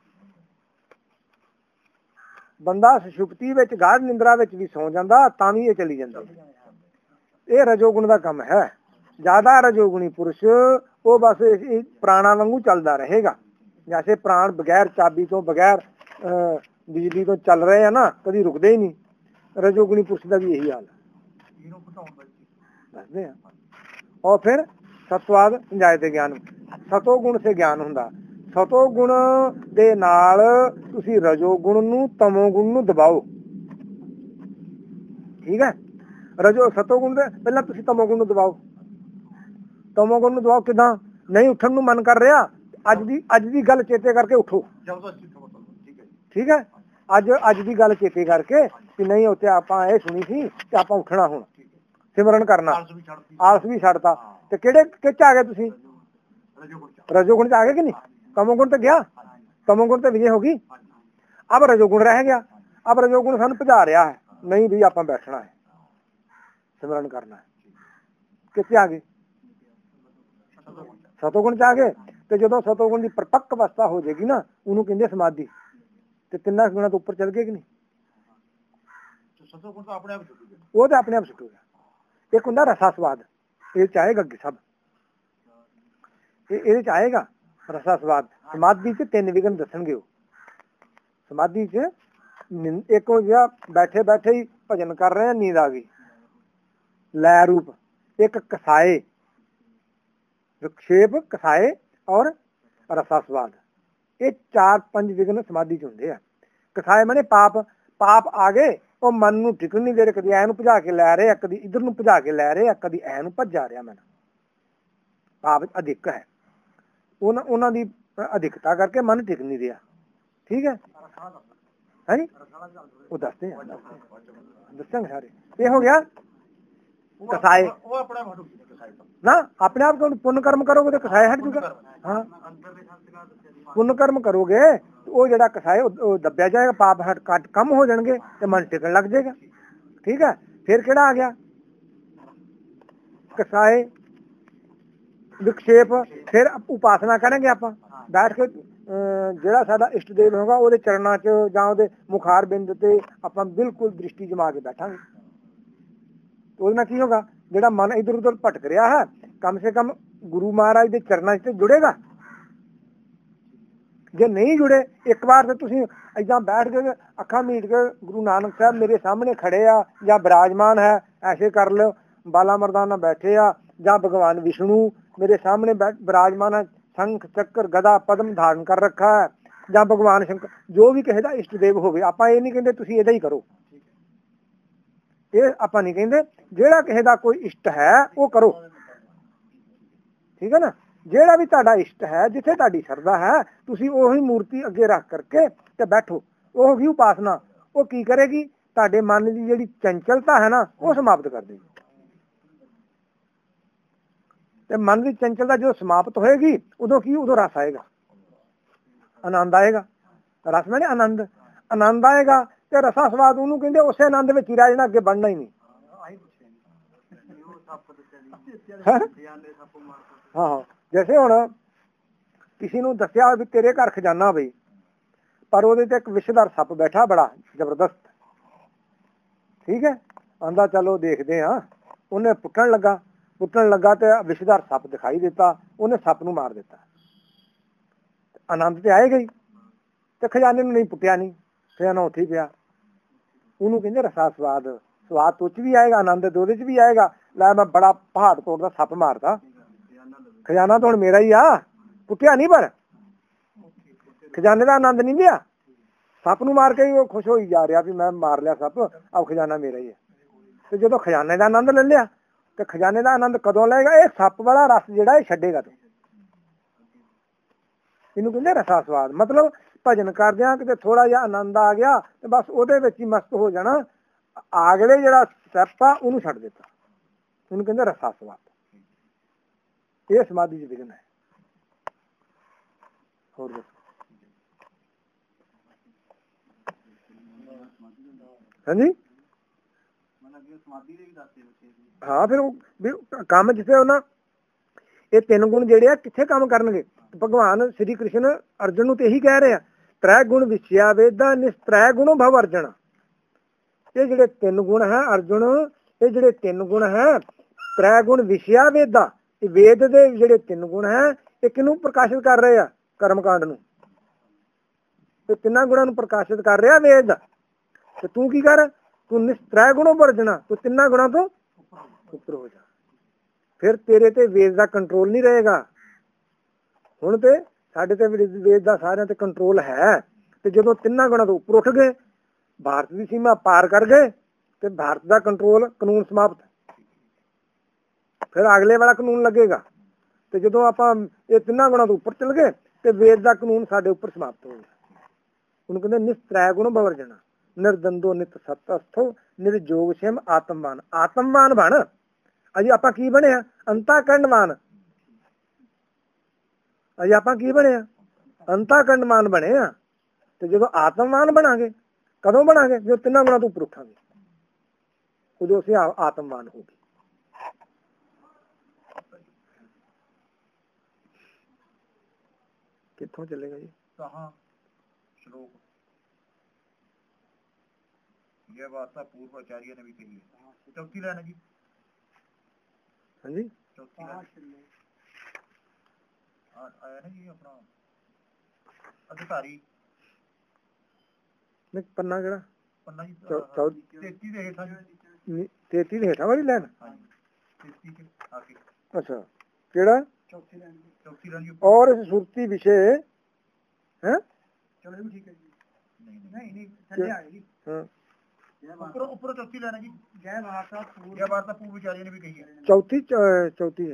ਬੰਦਾ ਸੁਸ਼ੁਪਤੀ ਵਿੱਚ ਗਾਢ ਨਿੰਦਰਾ ਵਿੱਚ ਵੀ ਸੌ ਜਾਂਦਾ ਤਾਂ ਵੀ ਇਹ ਚਲੀ ਜਾਂਦੀ। ਇਹ ਰਜੋਗੁਣ ਦਾ ਕੰਮ ਹੈ। ਜ਼ਿਆਦਾ ਰਜੋਗੁਣੀ ਪੁਰਸ਼ ਉਹ ਬਸ ਪ੍ਰਾਣਾ ਵਾਂਗੂ ਚੱਲਦਾ ਰਹੇਗਾ। ਜੈਸੇ ਪ੍ਰਾਣ ਬਗੈਰ ਚਾਬੀ ਤੋਂ, ਬਗੈਰ ਬਿਜਲੀ ਤੋਂ ਚੱਲ ਰਹੇ ਆ ਨਾ, ਕਦੀ ਰੁਕਦੇ ਹੀ ਨਹੀਂ। रजोगुणी पुरुष का भी यही हाल है, दसते हैं। और फिर सत्वाद समझाए ज्ञान, सतो गुण से ज्ञान हुंदा। सतो गुण दे नाल तुसी रजो गुण नू तमो गुण नू दबाओ। ठीक है, रजो सतो गुण दे पहला तुसी तमो गुण नू दबाओ। तमो गुण नू दबाओ किदां? नहीं उठन नू मन कर रहा, अज दी अज दी गल चेते करके उठो। ठीक है, ਅੱਜ ਅੱਜ ਦੀ ਗੱਲ ਚੇਤੇ ਕਰਕੇ ਕਿ ਨਹੀਂ ਉੱਥੇ ਆਪਾਂ ਇਹ ਸੁਣੀ ਸੀ ਤੇ ਆਪਾਂ ਉੱਠਣਾ, ਹੁਣ ਸਿਮਰਨ ਕਰਨਾ। ਆਲਸ ਵੀ ਛੱਡਤਾ। ਤੇ ਕਿਹੜੇ ਕਿੱਚ ਆ ਗਏ ਤੁਸੀਂ? ਰਜੋਗੁਣ ਚ ਆ ਗਏ ਕਿ ਨਹੀਂ? ਤਮੋਗੁਣ ਤੇ ਗਿਆ, ਤਮੋਗੁਣ ਤੇ ਵਿਜੇ ਹੋ ਗਈ। ਅਬ ਰਜੋਗੁਣ ਰਹਿ ਗਿਆ। ਅਬ ਰਜੋਗੁਣ ਸਾਨੂੰ ਭਜਾ ਰਿਹਾ ਹੈ, ਨਹੀਂ ਵੀ ਆਪਾਂ ਬੈਠਣਾ ਹੈ, ਸਿਮਰਨ ਕਰਨਾ ਹੈ। ਕਿੱਥੇ ਆ ਗਏ? ਸਤੋਗੁਣ ਚ ਆ ਗਏ। ਤੇ ਜਦੋਂ ਸਤੋਗੁਣ ਦੀ ਪਰਪੱਕ ਅਵਸਥਾ ਹੋ ਜਾਏਗੀ ਨਾ, ਉਹਨੂੰ ਕਹਿੰਦੇ ਸਮਾਧੀ। ਤੇ ਤਿੰਨਾਂ ਗੁਣਾਂ ਤੋਂ ਉੱਪਰ ਚੱਲ ਗਏ ਕਿ ਨਹੀਂ? ਉਹ ਤਾਂ ਆਪਣੇ ਆਪ ਸੁੱਟੂਗਾ। ਇੱਕ ਹੁੰਦਾ ਰਸਾ ਸਵਾਦ, ਇਹ ਚ ਆਏਗਾ ਅੱਗੇ ਸਭ, ਇਹਦੇ ਚ ਆਏਗਾ ਰਸਾ ਸਵਾਦ। ਸਮਾਧੀ ਚ ਤਿੰਨ ਵਿਘਨ ਦੱਸਣਗੇ ਉਹ। ਸਮਾਧੀ ਚ ਇੱਕ ਹੋ ਗਿਆ ਬੈਠੇ ਬੈਠੇ ਹੀ ਭਜਨ ਕਰ ਰਹੇ, ਨੀਂਦ ਆ ਗਈ, ਲੈ ਰੂਪ। ਇੱਕ ਕਸਾਏ, ਵਿਖੇਪ, ਕਸਾਏ ਔਰ ਰਸਾ ਸਵਾਦ। ਇਹ ਚਾਰ ਪੰਜ ਵਿਘਨ ਸਮਾਧੀ ਚ ਹੁੰਦੇ ਆ। ਕਸਾਏ ਮਾਨੇ ਪਾਪ। ਪਾਪ ਆ ਗਏ, ਉਹ ਮਨ ਨੂੰ ਟਿਕਣ ਨਹੀਂ ਦੇ ਰਹੇ। ਕਦੀ ਐ ਨੂੰ ਭਜਾ ਕੇ ਲੈ ਰਹੇ ਆ, ਕਦੀ ਇੱਧਰ ਨੂੰ ਭਜਾ ਕੇ ਲੈ ਰਹੇ ਆ, ਕਦੀ ਐ ਨੂੰ ਭੱਜਾ ਰਿਹਾ। ਮੈਨੂੰ ਪਾਪ ਅਧਿਕ ਹੈ, ਉਹਨਾਂ ਉਹਨਾਂ ਦੀ ਅਧਿਕਤਾ ਕਰਕੇ ਮਨ ਟਿਕ ਨਹੀਂ ਰਿਹਾ। ਠੀਕ ਹੈ, ਹਾਂਜੀ ਉਹ ਦੱਸਦੇ ਆ, ਦੱਸਾਂਗੇ ਸਾਰੇ। ਇਹ ਹੋ ਗਿਆ ਕਸਾਏ। ਨਾ ਆਪਣੇ ਆਪ ਪੁੰਨ ਕਰਮ ਕਰੋਗੇ ਤਾਂ ਕਸਾਏ ਹਟ ਜੂਗਾ। ਹਾਂ, ਪੁੰਨ ਕਰਮ ਕਰੋਗੇ ਉਹ ਜਿਹੜਾ ਕਸਾਏ ਉਹ ਦੱਬਿਆ ਜਾਏਗਾ, ਪਾਪ ਹਟ ਘੱਟ ਕਮ ਹੋ ਜਾਣਗੇ ਤੇ ਮਨ ਟਿਕਣ ਲੱਗ ਜਾਏਗਾ। ਠੀਕ ਹੈ, ਫਿਰ ਕਿਹੜਾ ਆ ਗਿਆ? ਕਸਾਏ, ਵਿਖੇਪ। ਫਿਰ ਉਪਾਸਨਾ ਕਰਾਂਗੇ ਆਪਾਂ ਬੈਠ ਕੇ। ਜਿਹੜਾ ਸਾਡਾ ਇਸ਼ਟ ਦੇਵ ਹੋਗਾ ਉਹਦੇ ਚਰਨਾਂ ਚ ਜਾਂ ਉਹਦੇ ਮੁਖਾਰ ਬਿੰਦ ਤੇ ਆਪਾਂ ਬਿਲਕੁਲ ਦ੍ਰਿਸ਼ਟੀ ਜਮਾ ਕੇ ਬੈਠਾਂਗੇ। ਉਹਦੇ ਨਾਲ ਕੀ ਹੋਗਾ? ਜਿਹੜਾ ਮਨ ਇੱਧਰ ਉੱਧਰ ਭਟਕ ਰਿਹਾ ਹੈ, ਕਮ ਸੇ ਕਮ ਗੁਰੂ ਮਹਾਰਾਜ ਦੇ ਚਰਨਾਂ ਚ ਜੁੜੇਗਾ। ਜੇ ਨਹੀਂ ਜੁੜੇ, ਇੱਕ ਵਾਰ ਤੇ ਤੁਸੀਂ ਏਦਾਂ ਬੈਠ ਕੇ ਅੱਖਾਂ ਮੀਟ ਕੇ ਗੁਰੂ ਨਾਨਕ ਸਾਹਿਬ ਮੇਰੇ ਸਾਹਮਣੇ ਖੜੇ ਆ ਜਾਂ ਬਿਰਾਜਮਾਨ ਹੈ, ਐਸੇ ਕਰ ਲਓ। ਬਾਲਾ ਮਰਦਾਨਾ ਬੈਠੇ ਆ ਜਾਂ ਭਗਵਾਨ ਵਿਸ਼ਨੂੰ ਮੇਰੇ ਸਾਹਮਣੇ ਬਿਰਾਜਮਾਨ ਹੈ, ਸ਼ੰਖ ਚੱਕਰ ਗਦਾ ਪਦਮ ਧਾਰਨ ਕਰ ਰੱਖਾ ਹੈ, ਜਾਂ ਭਗਵਾਨ ਸ਼ੰਕਰ, ਜੋ ਵੀ ਕਿਸੇ ਦਾ ਇਸ਼ਟ ਦੇਵ ਹੋਵੇ। ਆਪਾਂ ਇਹ ਨਹੀਂ ਕਹਿੰਦੇ ਤੁਸੀਂ ਇਹਦਾ ਹੀ ਕਰੋ, ਇਹ ਆਪਾਂ ਨਹੀਂ ਕਹਿੰਦੇ। ਜਿਹੜਾ ਕਿਸੇ ਦਾ ਕੋਈ ਇਸ਼ਟ ਹੈ ਉਹ ਕਰੋ। ਠੀਕ ਹੈ ਨਾ, ਜਿਹੜਾ ਵੀ ਤੁਹਾਡਾ ਇਸ਼ਟ ਹੈ, ਜਿੱਥੇ ਤੁਹਾਡੀ ਸ਼ਰਧਾ ਹੈ, ਤੁਸੀਂ ਉਹੀ ਮੂਰਤੀ ਅੱਗੇ ਰੱਖ ਕਰਕੇ ਤੇ ਬੈਠੋ। ਉਹ ਹੋ ਗਈ ਉਪਾਸਨਾ। ਉਹ ਕੀ ਕਰੇਗੀ? ਤੁਹਾਡੇ ਮਨ ਦੀ ਜਿਹੜੀ ਚੰਚਲਤਾ ਹੈ ਨਾ ਉਹ ਸਮਾਪਤ ਕਰ ਦੇਗੀ। ਤੇ ਮਨ ਦੀ ਚੰਚਲਤਾ ਜਦੋਂ ਸਮਾਪਤ ਹੋਏਗੀ, ਉਦੋਂ ਕੀ? ਉਦੋਂ ਰਸ ਆਏਗਾ, ਆਨੰਦ ਆਏਗਾ। ਰਸ ਮੈਨੇ ਆਨੰਦ, ਆਨੰਦ ਆਏਗਾ। ਤੇ ਰਸਾ ਸਵਾਦ ਉਹਨੂੰ ਕਹਿੰਦੇ ਉਸੇ ਆਨੰਦ ਵਿੱਚ ਹੀ ਰਹਿ ਜਾਣਾ, ਅੱਗੇ ਬਣਨਾ ਹੀ ਨਹੀਂ। ਹਾਂ, ਜੈਸੇ ਹੁਣ ਕਿਸੇ ਨੂੰ ਦੱਸਿਆ ਵੀ ਤੇਰੇ ਘਰ ਖਜ਼ਾਨਾ ਬਈ, ਪਰ ਉਹਦੇ ਤੇ ਇੱਕ ਵਿਸ਼ੇਦਾਰ ਸੱਪ ਬੈਠਾ ਬੜਾ ਜ਼ਬਰਦਸਤ। ਠੀਕ ਹੈ, ਆਂਦਾ ਚਲੋ ਦੇਖਦੇ ਹਾਂ। ਉਹਨੇ ਪੁੱਟਣ ਲੱਗਾ, ਪੁੱਟਣ ਲੱਗਾ ਤੇ ਵਿਸ਼ੇਦਾਰ ਸੱਪ ਦਿਖਾਈ ਦਿੱਤਾ। ਉਹਨੇ ਸੱਪ ਨੂੰ ਮਾਰ ਦਿੱਤਾ। ਆਨੰਦ ਤੇ ਆਏਗਾ ਹੀ, ਤੇ ਖਜ਼ਾਨੇ ਨੂੰ ਨਹੀਂ ਪੁੱਟਿਆ, ਨਹੀਂ ਖਜ਼ਾਨਾ ਉੱਥੇ ਹੀ ਪਿਆ। ਉਹਨੂੰ ਕਹਿੰਦੇ ਰਸਾ ਸਵਾਦ। ਸਵਾਦ ਤੋਂ ਚ ਵੀ ਆਏਗਾ, ਆਨੰਦ ਦੋਦੇ ਚ ਵੀ ਆਏਗਾ। ਲੈ ਮੈਂ ਬੜਾ ਪਹਾੜ ਤੋੜਦਾ ਸੱਪ ਮਾਰਦਾ, ਖਜ਼ਾਨਾ ਤਾਂ ਹੁਣ ਮੇਰਾ ਹੀ ਆ, ਪੁੱਟਿਆ ਨਹੀਂ, ਪਰ ਖਜ਼ਾਨੇ ਦਾ ਆਨੰਦ ਨਹੀਂ ਲਿਆ। ਸੱਪ ਨੂੰ ਮਾਰ ਕੇ ਹੀ ਉਹ ਖੁਸ਼ ਹੋਈ ਜਾ ਰਿਹਾ ਵੀ ਮੈਂ ਮਾਰ ਲਿਆ ਸੱਪ, ਆਹ ਖਜ਼ਾਨਾ ਮੇਰਾ ਹੀ ਹੈ। ਤੇ ਜਦੋਂ ਖਜ਼ਾਨੇ ਦਾ ਆਨੰਦ ਲੈ ਲਿਆ ਤੇ ਖਜ਼ਾਨੇ ਦਾ ਆਨੰਦ ਕਦੋਂ ਲਏਗਾ? ਇਹ ਸੱਪ ਵਾਲਾ ਰਸ ਜਿਹੜਾ ਇਹ ਛੱਡੇਗਾ ਤੂੰ। ਇਹਨੂੰ ਕਹਿੰਦੇ ਰਸਾ ਸਵਾਦ। ਮਤਲਬ ਭਜਨ ਕਰਦਿਆਂ ਕਿਤੇ ਥੋੜਾ ਜਿਹਾ ਆਨੰਦ ਆ ਗਿਆ ਤੇ ਬਸ ਉਹਦੇ ਵਿੱਚ ਹੀ ਮਸਤ ਹੋ ਜਾਣਾ, ਅਗਲੇ ਜਿਹੜਾ ਸਟੈਪ ਆ ਉਹਨੂੰ ਛੱਡ ਦਿੱਤਾ। ਉਹਨੂੰ ਕਹਿੰਦੇ ਰਸਾ ਸਵਾਦ। ਇਹ ਸਮਾਧੀ ਚ ਵਿਘਨ ਹੈ। ਹੋਰ ਦੱਸੋ? ਹਾਂਜੀ ਹਾਂ, ਫਿਰ ਉਹ ਕੰਮ ਜਿੱਥੇ ਉਹਨਾਂ ਇਹ ਤਿੰਨ ਗੁਣ ਜਿਹੜੇ ਆ ਕਿੱਥੇ ਕੰਮ ਕਰਨਗੇ? ਭਗਵਾਨ ਸ਼੍ਰੀ ਕ੍ਰਿਸ਼ਨ ਅਰਜੁਨ ਨੂੰ ਤੇ ਇਹੀ ਕਹਿ ਰਹੇ ਆ, ਤ੍ਰੈ ਗੁਣ ਵਿਸਿਆ ਵੇਦਾ ਨਿਸਤ੍ਰੈ ਗੁਣੋ ਭਵ ਅਰਜਨ। ਇਹ ਜਿਹੜੇ ਤਿੰਨ ਗੁਣ ਹੈ ਅਰਜੁਨ, ਇਹ ਜਿਹੜੇ ਤਿੰਨ ਗੁਣ ਹੈ ਤ੍ਰੈ ਗੁਣ ਵਿਸਿਆ ਵੇਦਾ, ਇਹ ਵੇਦ ਦੇ ਜਿਹੜੇ ਤਿੰਨ ਗੁਣ ਹੈ ਇਹ ਕਿਹਨੂੰ ਪ੍ਰਕਾਸ਼ਿਤ ਕਰ ਰਹੇ ਆ? ਕਰਮ ਕਾਂਡ ਨੂੰ। ਤੇ ਤਿੰਨਾਂ ਗੁਣਾਂ ਨੂੰ ਪ੍ਰਕਾਸ਼ਿਤ ਕਰ ਰਿਹਾ ਵੇਦ। ਤੇ ਤੂੰ ਕੀ ਕਰ? ਤੂੰ ਨਿਸਤ੍ਰੈ ਗੁਣੋ ਵਰਜਣਾ, ਤੂੰ ਤਿੰਨਾਂ ਗੁਣਾਂ ਤੋਂ ਉੱਪਰ ਹੋ ਜਾ। ਫਿਰ ਤੇਰੇ ਤੇ ਵੇਦ ਦਾ ਕੰਟਰੋਲ ਨਹੀਂ ਰਹੇਗਾ। ਹੁਣ ਤੇ ਸਾਡੇ ਤੇ ਵੇਦ ਦਾ ਸਾਰਿਆਂ ਤੇ ਕੰਟਰੋਲ ਹੈ। ਤੇ ਜਦੋਂ ਤਿੰਨਾਂ ਗੁਣਾਂ ਤੋਂ ਉੱਪਰ ਉੱਠ ਗਏ, ਭਾਰਤ ਦੀ ਸੀਮਾ ਪਾਰ ਕਰ ਗਏ, ਤੇ ਭਾਰਤ ਦਾ ਕੰਟਰੋਲ ਕਾਨੂੰਨ ਸਮਾਪਤ। ਫਿਰ ਅਗਲੇ ਵਾਲਾ ਕਾਨੂੰਨ ਲੱਗੇਗਾ। ਤੇ ਜਦੋਂ ਆਪਾਂ ਇਹ ਤਿੰਨਾਂ ਗੁਣਾਂ ਤੋਂ ਉੱਪਰ ਚਲ ਗਏ ਤੇ ਵੇਦ ਦਾ ਕਾਨੂੰਨ ਸਾਡੇ ਉੱਪਰ ਸਮਾਪਤ ਹੋ ਗਿਆ। ਉਹਨੂੰ ਕਹਿੰਦੇ ਨਿਸਤ੍ਰੈ ਗੁਣ ਵਰਜਣਾ, ਨਿਰਦੰਦੋ ਨਿਤ ਸਤਸਥੋ ਨਿਰਜੋਗ ਛੇਮ ਆਤਮਵਾਨ। ਆਤਮਵਾਨ ਬਣ। ਅਜੇ ਆਪਾਂ ਕੀ ਬਣਿਆ? ਅੰਤਾਕਰਣਵਾਨ। ਅਜੇ ਆਪਾਂ ਕੀ ਬਣਿਆ? ਅੰਤਾਕਰਣਵਾਨ ਬਣੇ ਆ। ਤੇ ਜਦੋਂ ਆਤਮਵਾਨ ਬਣਾਂਗੇ, ਕਦੋਂ ਬਣਾਂਗੇ? ਜਦੋਂ ਤਿੰਨਾਂ ਗੁਣਾਂ ਤੋਂ ਉੱਪਰ ਉੱਠਾਂਗੇ, ਉਦੋਂ ਅਸੀਂ ਆਤਮਵਾਨ ਹੋ ਗਏ। ਕਿੱਥੋਂ ਚੱਲੇਗਾ ਜੀ? ਸ਼ਲੋਕ ਇਹ ਵਾਸਤਾ ਪੂਰਵ ਆਚਾਰੀਆ ਨੇ ਵੀ ਕਹੀ ਹੈ। ਚੌਥੀ ਲਾਈਨ ਹੈ ਜੀ। ਹਾਂਜੀ ਚੌਥੀ ਲਾਈਨ ਆਇਆ ਨਾ ਜੀ ਆਪਣਾ ਅਧਿਕਾਰੀ ਪੰਨਾ ਕਿਹੜਾ? ਪੰਨਾ ਜੀ ਤੇਤੀ ਦੇ ਹੇਠਾਂ ਜੀ। ਤੇਤੀ ਦੇ ਹੇਠਾਂ ਵਾਲੀ ਲਾਈਨ? ਤੇਤੀ ਕੇ ਆ ਕੇ। ਅੱਛਾ, ਕਿਹੜਾ? ਚੌਥੀ ਲਾਈਨ। ਚੌਥੀ ਲਾਈਨ। ਔਰ ਇਸ ਸੁਰਤੀ ਵਿਸ਼ੇ ਹੈ। ਚਲੋ ਇਹ ਵੀ ਠੀਕ ਹੈ ਜੀ। ਨਹੀਂ ਨਹੀਂ ਥੱਲੇ ਆਏ ਜੀ। ਹਾਂ ਉੱਪਰ ਉੱਪਰ ਚੌਥੀ ਲਾਈਨ ਹੈ ਜੀ। ਜੈ ਵਾਰਤਾ ਪੂਰਵ ਜੈ ਵਾਰਤਾ ਪੂਰਵ ਆਚਾਰੀਆ ਨੇ ਵੀ ਕਹੀ ਹੈ। ਚੌਥੀ ਚੌਥੀ ਹੈ।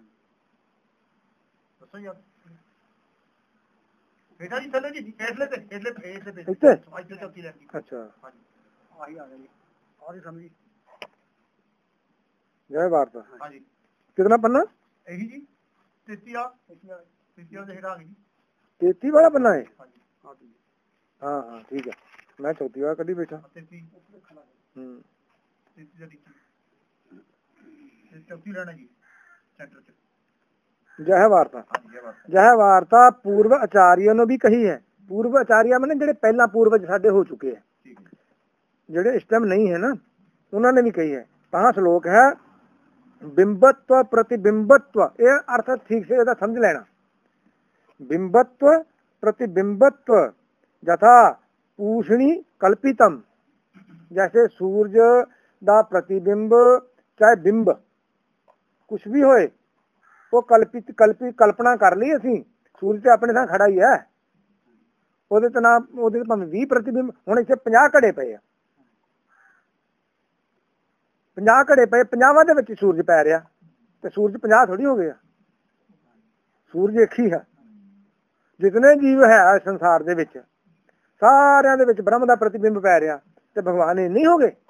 ਦੱਸੋ ਯਾਰ ਬੇਟਾ ਜੀ ਥੱਲੇ ਜੀ ਹੇਠਲੇ ਤੇ ਹੇਠਲੇ ਹੇਠਲੇ ਤੇ ਇੱਥੇ ਅੱਜ ਚੌਥੀ ਲਾਈਨ। ਅੱਛਾ ਹਾਂਜੀ ਆਹੀ ਆ ਗਿਆ ਜੀ। ਆਹੀ ਸਮਝੀ। ਜੈ ਵਾਰਤਾ। ਹਾਂਜੀ ਕਿਤਨਾ ਪੰਨਾ? ਇਹੀ ਜੀ ਤੇਤੀ ਆ। ਤੇਤੀ ਆ ਦੇ ਹੇਠਾਂ ਆ ਗਈ ਜੀ। ਤੇਤੀ ਵਾਲਾ ਪੰਨਾ ਹੈ? ਹਾਂਜੀ ਹਾਂ ਹਾਂ ਠੀਕ ਹੈ। ਮੈਂ ਚੌਥੀ ਵਾਲਾ ਕੱਢੀ ਬੈਠਾ। ਤੇਤੀ ਹੂੰ ਤੇਤੀ ਦਾ ਨੀਚੇ ਚੌਥੀ ਲਾਈਨ ਹੈ ਜੀ ਸੈਂਟਰ ਚ। ਜੈ ਵਾਰਤਾ। ਜੈ ਵਾਰਤਾ ਪੂਰਵ ਆਚਾਰੀਆ ਨੂੰ ਵੀ ਕਹੀ ਹੈ। ਪੂਰਵ ਆਚਾਰੀਆ ਮਨੇ ਜਿਹੜੇ ਪਹਿਲਾਂ ਪੂਰਵਜ ਸਾਡੇ ਹੋ ਚੁੱਕੇ ਹੈ, ਜਿਹੜੇ ਇਸ ਟਾਈਮ ਨਹੀਂ ਹੈ ਨਾ, ਉਹਨਾਂ ਨੇ ਵੀ ਕਹੀ ਹੈ। ਤਾਂ ਸ਼ਲੋਕ ਹੈ ਬਿੰਬत्व प्रतिबिंबत्व। ਇਹ ਅਰਥ ਠੀਕ ਸੇ ਇਹਦਾ ਸਮਝ ਲੈਣਾ। बिंबत्व प्रतिबिंबत्व यथा पूषणी कल्पितम। जैसे सूरज ਦਾ प्रतिबिंब ਚਾਹੇ ਬਿੰਬ ਕੁਛ ਵੀ ਹੋਏ, ਉਹ ਕਲਪਿਤ ਕਲਪੀ ਕਲਪਨਾ ਕਰ ਲਈ ਅਸੀਂ। ਸੂਰਜ ਤੇ ਆਪਣੇ ਥਾਂ ਖੜਾ ਹੀ ਹੈ, ਉਹਦੇ ਤੇ ਨਾ ਉਹਦੇ ਭਾਵੇਂ ਵੀਹ ਪ੍ਰਤੀਬਿੰਬ। ਹੁਣ ਇੱਥੇ ਪੰਜਾਹ ਘੜੇ ਪਏ ਆ, ਪੰਜਾਹ ਘੜੇ ਪਏ, ਪੰਜਾਹਾਂ ਦੇ ਵਿੱਚ ਸੂਰਜ ਪੈ ਰਿਹਾ, ਤੇ ਸੂਰਜ ਪੰਜਾਹ ਥੋੜੀ ਹੋ ਗਏ ਆ। ਸੂਰਜ ਇੱਕ ਹੀ ਹੈ। ਜਿਤਨੇ ਜੀਵ ਹੈ ਸੰਸਾਰ ਦੇ ਵਿੱਚ, ਸਾਰਿਆਂ ਦੇ ਵਿੱਚ ਬ੍ਰਹਮ ਦਾ ਪ੍ਰਤੀਬਿੰਬ ਪੈ ਰਿਹਾ, ਤੇ ਭਗਵਾਨ ਇਹ ਨਹੀਂ ਹੋ ਗਏ।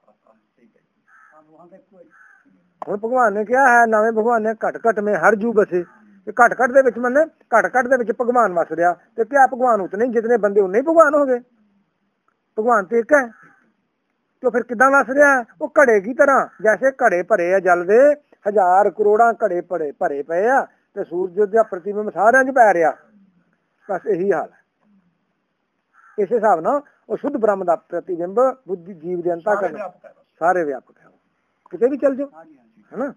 ਹੁਣ ਭਗਵਾਨ ਨੇ ਕਿਹਾ ਹੈ, ਨਵੇਂ ਭਗਵਾਨ ਨੇ ਘਟ ਘਟ ਮੇ ਹਰ ਜੂ ਬਸੇ। ਘਟ ਘਟ ਦੇ ਵਿੱਚ ਮੰਨੇ ਘਟ ਘਟ ਦੇ ਵਿੱਚ ਭਗਵਾਨ ਵਸ ਰਿਹਾ। ਤੇ ਕਿਆ ਭਗਵਾਨ ਉਤਨੇ ਜਿਤਨੇ ਬੰਦੇ ਉਨੇ ਹੀ ਭਗਵਾਨ ਹੋ ਗਏ? ਭਗਵਾਨ ਤੇ ਇੱਕ ਹੈ, ਤੇ ਫਿਰ ਕਿੱਦਾਂ ਵਸ ਰਿਹਾ? ਉਹ ਘੜੇ ਕੀ ਤਰ੍ਹਾਂ, ਜੈਸੇ ਘੜੇ ਭਰੇ ਆ ਜਲ ਦੇ, ਹਜ਼ਾਰ ਕਰੋੜਾਂ ਘੜੇ ਭਰੇ ਭਰੇ ਪਏ ਆ, ਤੇ ਸੂਰਜ ਦਾ ਪ੍ਰਤੀਬਿੰਬ ਸਾਰਿਆਂ 'ਚ ਪੈ ਰਿਹਾ। ਬਸ ਇਹੀ ਹਾਲ ਹੈ। ਇਸ ਹਿਸਾਬ ਨਾਲ ਉਹ ਸ਼ੁੱਧ ਬ੍ਰਹਮ ਦਾ ਪ੍ਰਤੀਬਿੰਬ ਬੁੱਧੀ ਜੀਵ ਦੇ ਅੰਤਾ ਕਰਨਾ ਸਾਰੇ ਵਿਆਪਕ ਹੈ, ਕਿਤੇ ਵੀ ਚੱਲ ਜਾਓ, ਹੈ ਨਾ।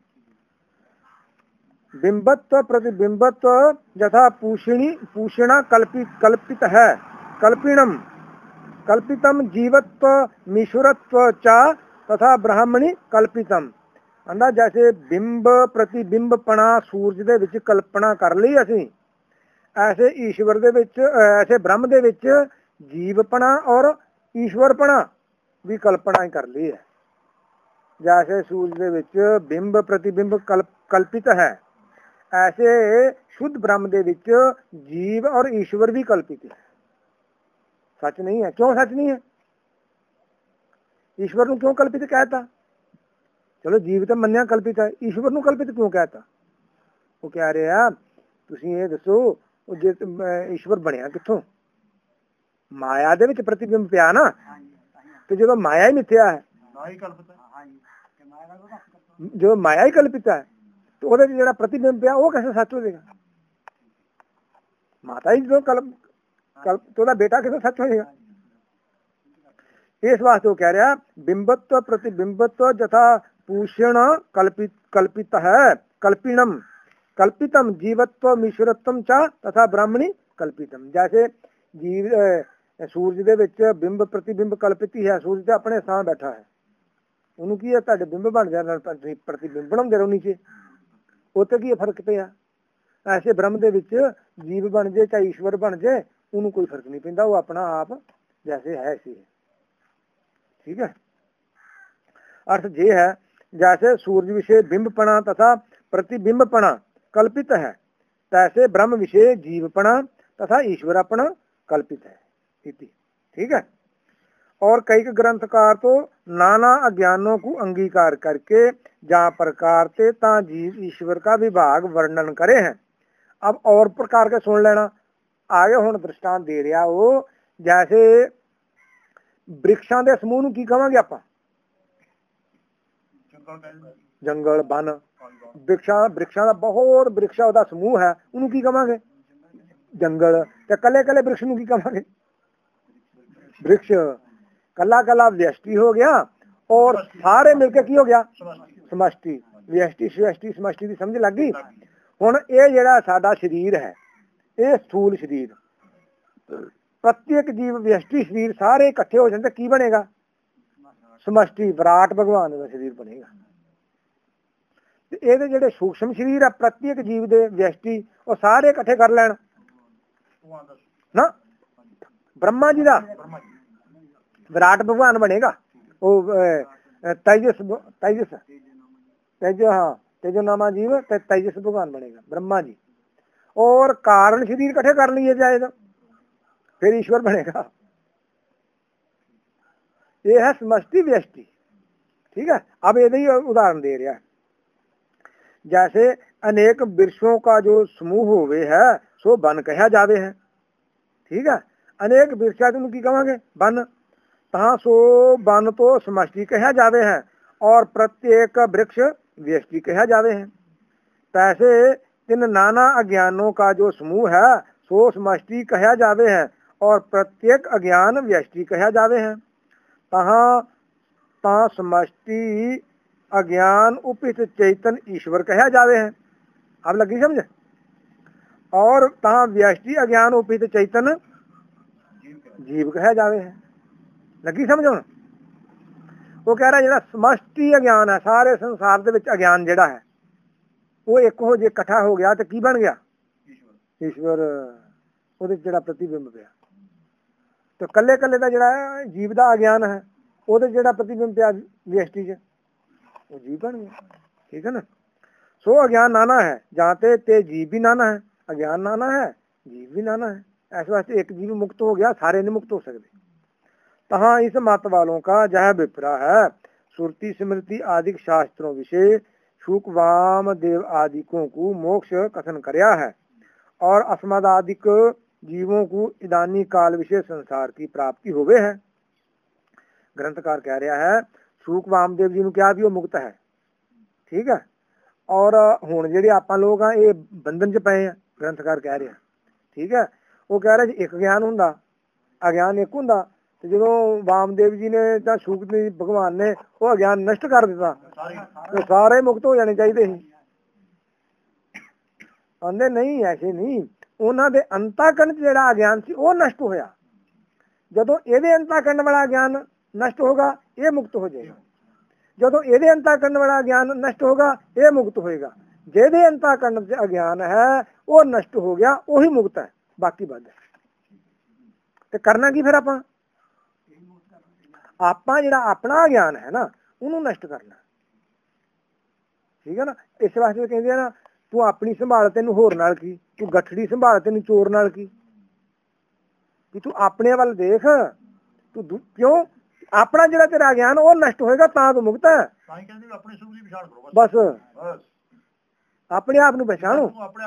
बिंबत्व प्रतिबिंबत्व यथा पूषणी पूषणा कल्पित कल्पित है कल्पिणम कल्पितम जीवत्व मीश्वरत्व चा तथा ब्राह्मणी कल्पितम। अंदा जैसे बिंब प्रतिबिंब पना सूरज दे विच कल्पना कर ली असी, ऐसे ईश्वर दे विच ऐसे ब्रह्म दे विच ਜੀਵਪਣਾ ਔਰ ਈਸ਼ਵਰਪਣਾ ਵੀ ਕਲਪਨਾ ਹੀ ਕਰ ਲਈ ਹੈ। जैसे सूर्य ਦੇ ਵਿੱਚ ਬਿੰਬ प्रतिबिंब कल्प कल्पित है, ऐसे शुद्ध ब्रह्म ਦੇ ਵਿੱਚ जीव और ईश्वर भी कल्पित है। सच नहीं है। क्यों सच नहीं है? ईश्वर ਨੂੰ क्यों कल्पित कहता? चलो जीव ਤਾਂ ਮੰਨਿਆ कल्पित है, ईश्वर ਨੂੰ कल्पित क्यों कहता? ਉਹ ਕਹਿ ਰਿਹਾ ਤੁਸੀਂ ਇਹ ਦੱਸੋ ਉਹ ਜੇ ਈਸ਼ਵਰ ਬਣਿਆ ਕਿੱਥੋਂ? ਮਾਇਆ ਦੇ ਵਿੱਚ ਪ੍ਰਤੀਬਿੰਬ ਪਿਆ ਨਾ, ਤੇ ਜਦੋਂ ਮਾਇਆ ਹੀ ਮਿੱਥਿਆ ਹੈ, जो माया ही कल्पित है, तो ਉਹਦੇ ਵਿੱਚ ਜਿਹੜਾ ਪ੍ਰਤੀਬਿੰਬ ਪਿਆ ਉਹ कैसे सच हो जाएगा? माता ही जो कल्प कल्प तो ਉਹਦਾ बेटा कैसे सच हो जाएगा? इस वास्ते वो कह रहा बिंबत्व प्रतिबिंबत्व जथा पूषण कल्पित कल्पित है कल्पिनम कल्पितम जीवत्व ईश्वरत्वम चा तथा ब्राह्मणी कल्पितम। जैसे जीव सूरज ਦੇ ਵਿੱਚ ਬਿੰਬ ਪ੍ਰਤੀਬਿੰਬ ਕਲਪਿਤ ਹੀ ਹੈ। ਸੂਰਜ ਤੇ ਆਪਣੇ ਸਾਹ ਬੈਠਾ ਹੈ, ਉਹਨੂੰ ਕੀ ਹੈ ਤੁਹਾਡੇ ਬਿੰਬ ਬਣ ਜਾਣ ਪ੍ਰਤੀਬਿੰਬ ਬਣਾਉਂਦੇ ਰਹੋ ਨੀਚੇ, ਉੱਥੇ ਕੀ ਫਰਕ ਪਿਆ? ਐਸੇ ਬ੍ਰਹਮ ਦੇ ਵਿੱਚ ਜੀਵ ਬਣ ਜੇ ਚਾਹੇ ਈਸ਼ਵਰ ਬਣ ਜੇ ਉਹਨੂੰ ਕੋਈ ਫਰਕ ਨਹੀਂ ਪੈਂਦਾ, ਉਹ ਆਪਣਾ ਆਪ ਜੈਸੇ ਹੈ ਐਸੇ ਹੈ। ठीक है। अर्थ ये है जैसे सूर्य विषय बिंबपणा तथा प्रतिबिंबपणा कल्पित है, तैसे ब्रह्म विषय जीवपणा तथा ईश्वरपणा कल्पित है। ठीक है। और कई ग्रंथकार तो नाना अज्ञानों को अंगीकार करके जहाँ प्रकार से ता जीव ईश्वर का विभाग वर्णन करे हैं। अब और प्रकार के सुन लेना, आगे हुण दृष्टांत दे रहा वो जैसे वृक्षां दे समूह ਨੂੰ ਕੀ ਕਹਾਂਗੇ ਆਪਾਂ? ਜੰਗਲ ਬਨ। ਵ੍ਰਿਕਸ਼ਾਂ ਵ੍ਰਿਕਸ਼ਾਂ ਦਾ ਬਹੁਤ ਵ੍ਰਿਕਸ਼ਾ ਉਹਦਾ ਸਮੂਹ ਹੈ, ਉਹਨੂੰ ਕੀ ਕਹਾਂਗੇ? ਜੰਗਲ। ਤੇ ਕੱਲੇ ਕੱਲੇ ਵ੍ਰਿਕਸ਼ ਨੂੰ ਕੀ ਕਹਾਂਗੇ? वृक्ष। कला कला व्यष्टि हो गया और सारे मिलके की हो गया? समष्टि। व्यष्टि स्वष्टि समष्टि की समझ लग गई? हुण ये जिहड़ा साडा शरीर है, ये स्थूल शरीर, प्रत्येक जीव व्यष्टि शरीर सारे इकट्ठे हो जाते की बनेगा? समष्टि। विराट भगवान का शरीर बनेगा। ये जिहड़े सूक्ष्म शरीर है प्रत्येक जीव दे व्यष्टि और सारे इकट्ठे कर लैण ना, ब्रह्मा जी का विराट भगवान बनेगा। वो तेजस तेजस तेज हाँ तेजोनामा जीव तेजस भगवान बनेगा ब्रह्मा जी। और कारण शरीर इकट्ठे कर लिए जाएगा फिर ईश्वर बनेगा। ये है समष्टि व्यष्टि। ठीक है। अब ये ही उदाहरण दे रहा है, जैसे अनेक वृक्षों का जो समूह होवे है सो वन कहा जावे है। ठीक है। अनेक वृक्षा तुम की कहोगे? वन। तहाँ सो वन तो समष्टि कहा जावे है और प्रत्येक वृक्ष व्यष्टि कहा जावे है। तैसे इन नाना अज्ञानों का जो समूह है सो समष्टि कहा जावे है और प्रत्येक अज्ञान व्यष्टि कहा जावे हैं। तहाँ ता समष्टि अज्ञान उपित चैतन ईश्वर कहा जावे हैं। अब लगी समझ? और तहाँ व्यष्टि अज्ञान उपित चैतन जीव कहा जावे हैं। लगी समझ? वो कह रहा है समष्टि अज्ञान है, सारे संसार दे विच अज्ञान जिहड़ा है वो एक हो जे इकट्ठा हो गया तो की बन गया? ईश्वर। ਉਹਦੇ ਜਿਹੜਾ ਪ੍ਰਤੀਬਿੰਬ ਪਿਆ ਤੇ ਕੱਲੇ ਕੱਲੇ ਦਾ ਜਿਹੜਾ ਜੀਵ ਦਾ ਅਗਿਆਨ ਹੈ ਉਹਦੇ ਜਿਹੜਾ ਪ੍ਰਤੀਬਿੰਬ ਪਿਆ ਵਿਅਸ਼ਟੀ ਚ ਉਹ ਜੀਵ ਬਣ ਗਿਆ। ਠੀਕ है ना। सो अज्ञान नाना है, जहाँ ते ते जीव भी नाना है, अज्ञान नाना है जीव भी नाना है। ऐसे वास्ते एक जीव मुक्त हो गया सारे नहीं मुक्त हो सकते। तहाँ इस मत वालों का जह विप्रा है सुरति स्मृति आदि शास्त्रों विषय शुक वाम देव आदिकों को मोक्ष कथन करया है और अस्मदादिक जीवों को इदानी काल विशेष संसार की प्राप्ति होवे है। ग्रंथकार कह रहा है सूक वामदेव जी ने क्या भी वो मुक्त है। ठीक है। और हुण जिहड़े आपां लोग आ ये बंधन च पए हैं, ग्रंथकार कह रहा। ठीक है। वो कह रहा एक ज्ञान हुंदा अज्ञान एक हुंदा ते जदों वामदेव जी ने तां सूक भगवान ने वो अज्ञान नष्ट कर दिता तो सारे मुक्त हो जाने चाहिए ही। आंदे नहीं ऐसे नहीं, उन्हां दे अंताकरण जिहड़ा अज्ञान सी वो नष्ट होया। जदों इहदे अंताकरण वाला ज्ञान नष्ट होगा ये मुक्त हो जाएगा, जदों इहदे अंताकरण वाला ज्ञान नष्ट होगा ये मुक्त होएगा। जिहदे अंताकरण च अज्ञान है वो नष्ट हो गया वही मुक्त है, बाकी बंद है। ਤੇ ਕਰਨਾ ਕੀ ਫਿਰ ਆਪਾਂ ਆਪਾਂ ਜਿਹੜਾ ਆਪਣਾ ਗਿਆਨ ਹੈ ਨਾ ਉਹਨੂੰ ਨਸ਼ਟ ਕਰਨਾ। ਠੀਕ ਹੈ ਨਾ, ਇਸ ਵਾਸਤੇ ਕਹਿੰਦੇ ਆ ਨਾ ਤੂੰ ਆਪਣੀ ਸੰਭਾਲ ਤੈਨੂੰ ਹੋਰ ਨਾਲ ਕੀ, ਤੂੰ ਗੱਠੜੀ ਸੰਭਾਲ ਤੈਨੂੰ ਚੋਰ ਨਾਲ ਕੀ, ਕਿ ਤੂੰ ਆਪਣੇ ਵੱਲ ਦੇਖ। ਤੂੰ ਕਿਉਂ ਆਪਣਾ ਜਿਹੜਾ ਤੇਰਾ ਗਿਆਨ ਉਹ ਨਸ਼ਟ ਹੋਏਗਾ ਤਾਂ ਤੂੰ ਮੁਕਤ ਹੈ। ਬਸ ਆਪਣੇ ਆਪ ਨੂੰ ਪਛਾਣੋ,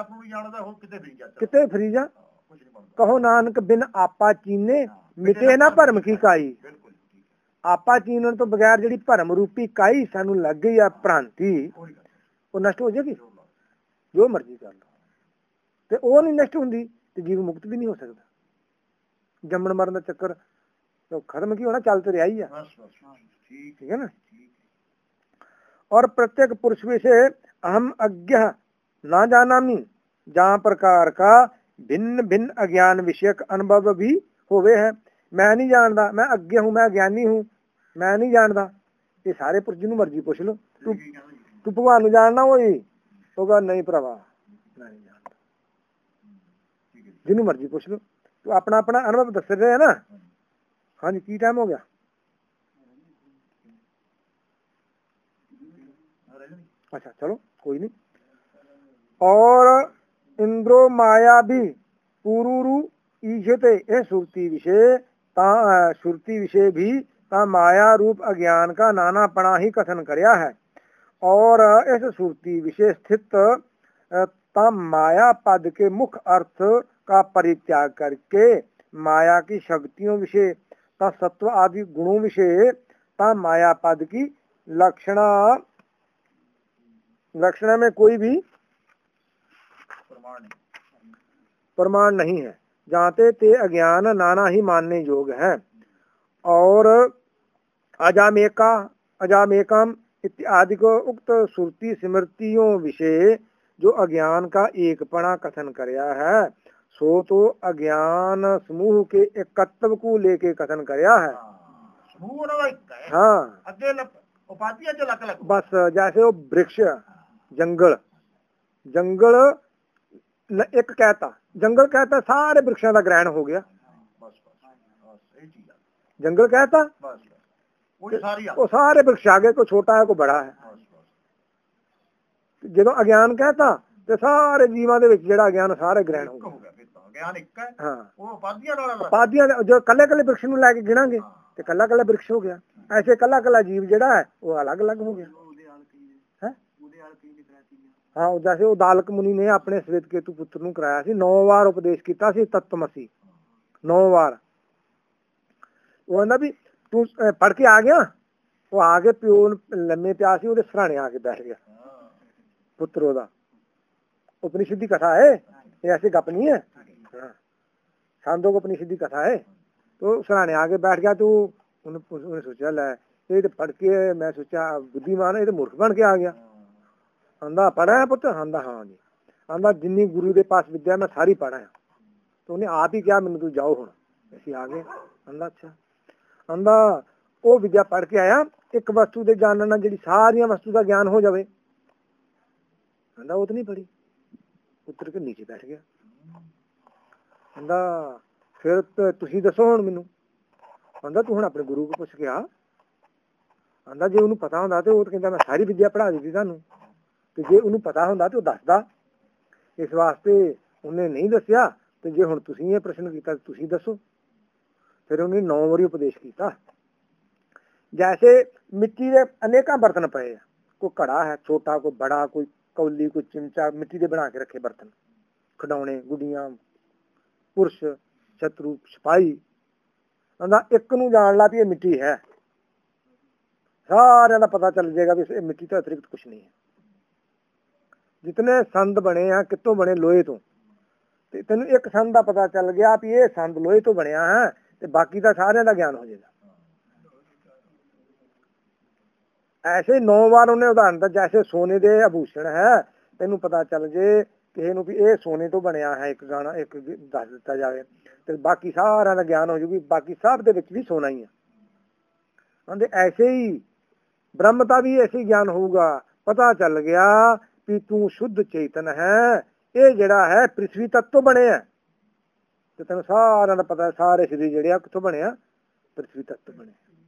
ਕਿਤੇ ਫਰੀ ਜਾ। ਕਹੋ ਨਾਨਕ ਬਿਨ ਆਪਾ ਚੀਨੇ ਮਿਟੇ ਨਾ ਭਰਮ ਕੀ ਕਾਈ। ਆਪਾ ਚੀਨਣ ਤੋਂ ਬਗੈਰ ਜਿਹੜੀ ਭਰਮ ਰੂਪੀ ਕਾਈ ਸਾਨੂੰ ਲੱਗ ਗਈ ਆ ਭ੍ਰਾਂਤੀ, ਉਹ ਨਸ਼ਟ ਹੋ ਜਾਏਗੀ। ਜੋ ਮਰਜ਼ੀ ਕਰ ਲਓ ਤੇ ਉਹ ਨਹੀਂ ਨਸ਼ਟ ਹੁੰਦੀ ਤੇ ਜੀਵ ਮੁਕਤ ਵੀ ਨਹੀਂ ਹੋ ਸਕਦਾ। ਜੰਮਣ ਮਰਨ ਦਾ ਚੱਕਰ खत्म की होना, चल तो रहा ही है। ठीक है ना। और प्रत्येक पुरुष विषय अहम अज्ञ ना जानामी, जहाँ प्रकार का भिन्न भिन्न अज्ञान विषयक अनुभव भी होवे है। मैं नहीं जानता, मैं अज्ञ हूँ, मैं अज्ञानी हूँ, मैं नहीं जानता। ये सारे पुरुष जिन्हों मर्जी पूछ लो, तू तू भगवान जानना वही होगा नहीं भरावा, मैं नहीं जानता। जिन्हों मर्जी पूछ लो, तो अपना अपना अनुभव दस रहे है ना। हाँ जी, की टाइम हो गया? अच्छा चलो कोई नहीं। और इंद्रो माया भी पुरुरु ईशते ये सुरती विषय ता सुरती विषय भी ता माया रूप अज्ञान का नानापना ही कथन करया है। और इस सुरती विषय स्थित ता माया पद के मुख्य अर्थ का परित्याग करके माया की शक्तियों विषय ता सत्व आदि गुणों विषय ता माया पद की लक्षणा लक्षणा में कोई भी प्रमाण नहीं है। जाते ते अज्ञान नाना ही मानने योग्य है। और अजामेका अजामेकम इत्यादि को उक्त सुरती स्मृतियों विषय जो अज्ञान का एकपणा कथन करया है, सो तो अज्ञान समूह के एकत्व को लेके कथन करया है। हाँ बस जैसे वो वृक्ष जंगल जंगल एक कहता जंगल कहता सारे वृक्षों का ग्रहण हो गया। जंगल कहता वो सारे वृक्ष आगे, कोई छोटा है कोई बड़ा है। जो अज्ञान कहता तो सारे जीवां दे विच जिहड़ा अज्ञान सारे ग्रहण हो गया। हाँ उपाधियां जो कल्ले कल्ले वृक्ष नूं लैके गिनांगे तो कल्ला कल्ला वृक्ष हो गया। ऐसे कल्ला कल्ला जीव जिहड़ा है वो अलग अलग हो गया है। हाँ जैसे वो दालक मुनि ने अपने श्वेत केतु पुत्र नूं कराया सी, नौ बार उपदेश कीता सी तत्वमसी, नौ बार। वो कहंदा भी तू पढ़ के आ गया, वो आके प्यो लम्मे पिया सी, ओहदे सराणे आके बैठ गया पुत्र ओहदा। उपनिषद की कथा है, ये ऐसी गप नहीं है। हाँ छांदोग्य उपनिषद की कथा है। तो सराणे आके बैठ गया। तो उन्हें सोचा लै ये तो पढ़ के, मैं सोचा बुद्धिमान है, ये तो मूर्ख बन के आ गया। आंदा पढ़ा है पुत्र? आंदा हाँ जी। आंदा जिन्नी गुरु के पास विद्या मैं सारी पढ़ा है। तो उन्हें आप ही क्या, मैंने तू जाओ हुण असीं आ गए। आंदा अच्छा। आंदा वो विद्या पढ़ के आया, एक वस्तु के जानने नाल जिहड़ी सारियां वस्तु का ज्ञान हो जाए। आंदा वो तो नहीं पढ़ी। पुत्र के नीचे बैठ गया। आंदा फिर तुसीं दसो हुण मैनूं। आंदा तू हुण अपने गुरु को पुछ के आ। आंदा जे उन्होंने पता होंदा तो वो कहंदा मैं सारी विद्या पढ़ा दी तुहानूं, ते जे उन्होंने पता होंदा तो दसदा। इस वास्ते उन्हें नहीं दसिया। तो जे हुण तुसीं ये प्रश्न कीता तुसीं दसो। फिर उन्हें नौ वारी उपदेश किया। जैसे मिट्टी के अनेकों बर्तन पे है, कोई घड़ा है छोटा, कोई बड़ा, कोई कौली, कोई चिमचा, मिट्टी के बना के रखे बर्तन, खिडौने, गुडियां, पुरुष, शत्रु, सिपाही। आंदा एक नूं जान ला भी ये मिट्टी है, सारिਆਂ ਦਾ पता चल जाएगा भी मिट्टी तो अतिरिक्त कुछ नहीं है। जितने संद बने हैं कितों बने, लोहे तो। तेन एक संद का पता चल गया भी ये संद लोहे तो बनया है, तो बाकी का सारे का ज्ञान हो जाएगा। ऐसे नौ बार उन्हें उदाहरण दिया, जैसे सोने के आभूषण है, तेन पता चल जाए किसी भी ये सोने तो बनया है, एक गाना एक दस दिता जाए तो बाकी सारा का ज्ञान हो जाएगी। बाकी सब दे भी सोना ही है। कहते ऐसे ही ब्रह्मता भी ऐसे ज्ञान होगा। पता चल गया कि तू शुद्ध चेतन है, ये जड़ा है पृथ्वी तत्व बने है, ਤੇ ਤੈਨੂੰ ਸਾਰਿਆਂ ਦਾ ਪਤਾ ਸਾਰੇ ਸਰੀਰ ਜਿਹੜੇ ਆ ਕਿੱਥੋਂ ਬਣਿਆ, ਪ੍ਰਿਥਵੀ ਤੱਤ ਬਣੇ।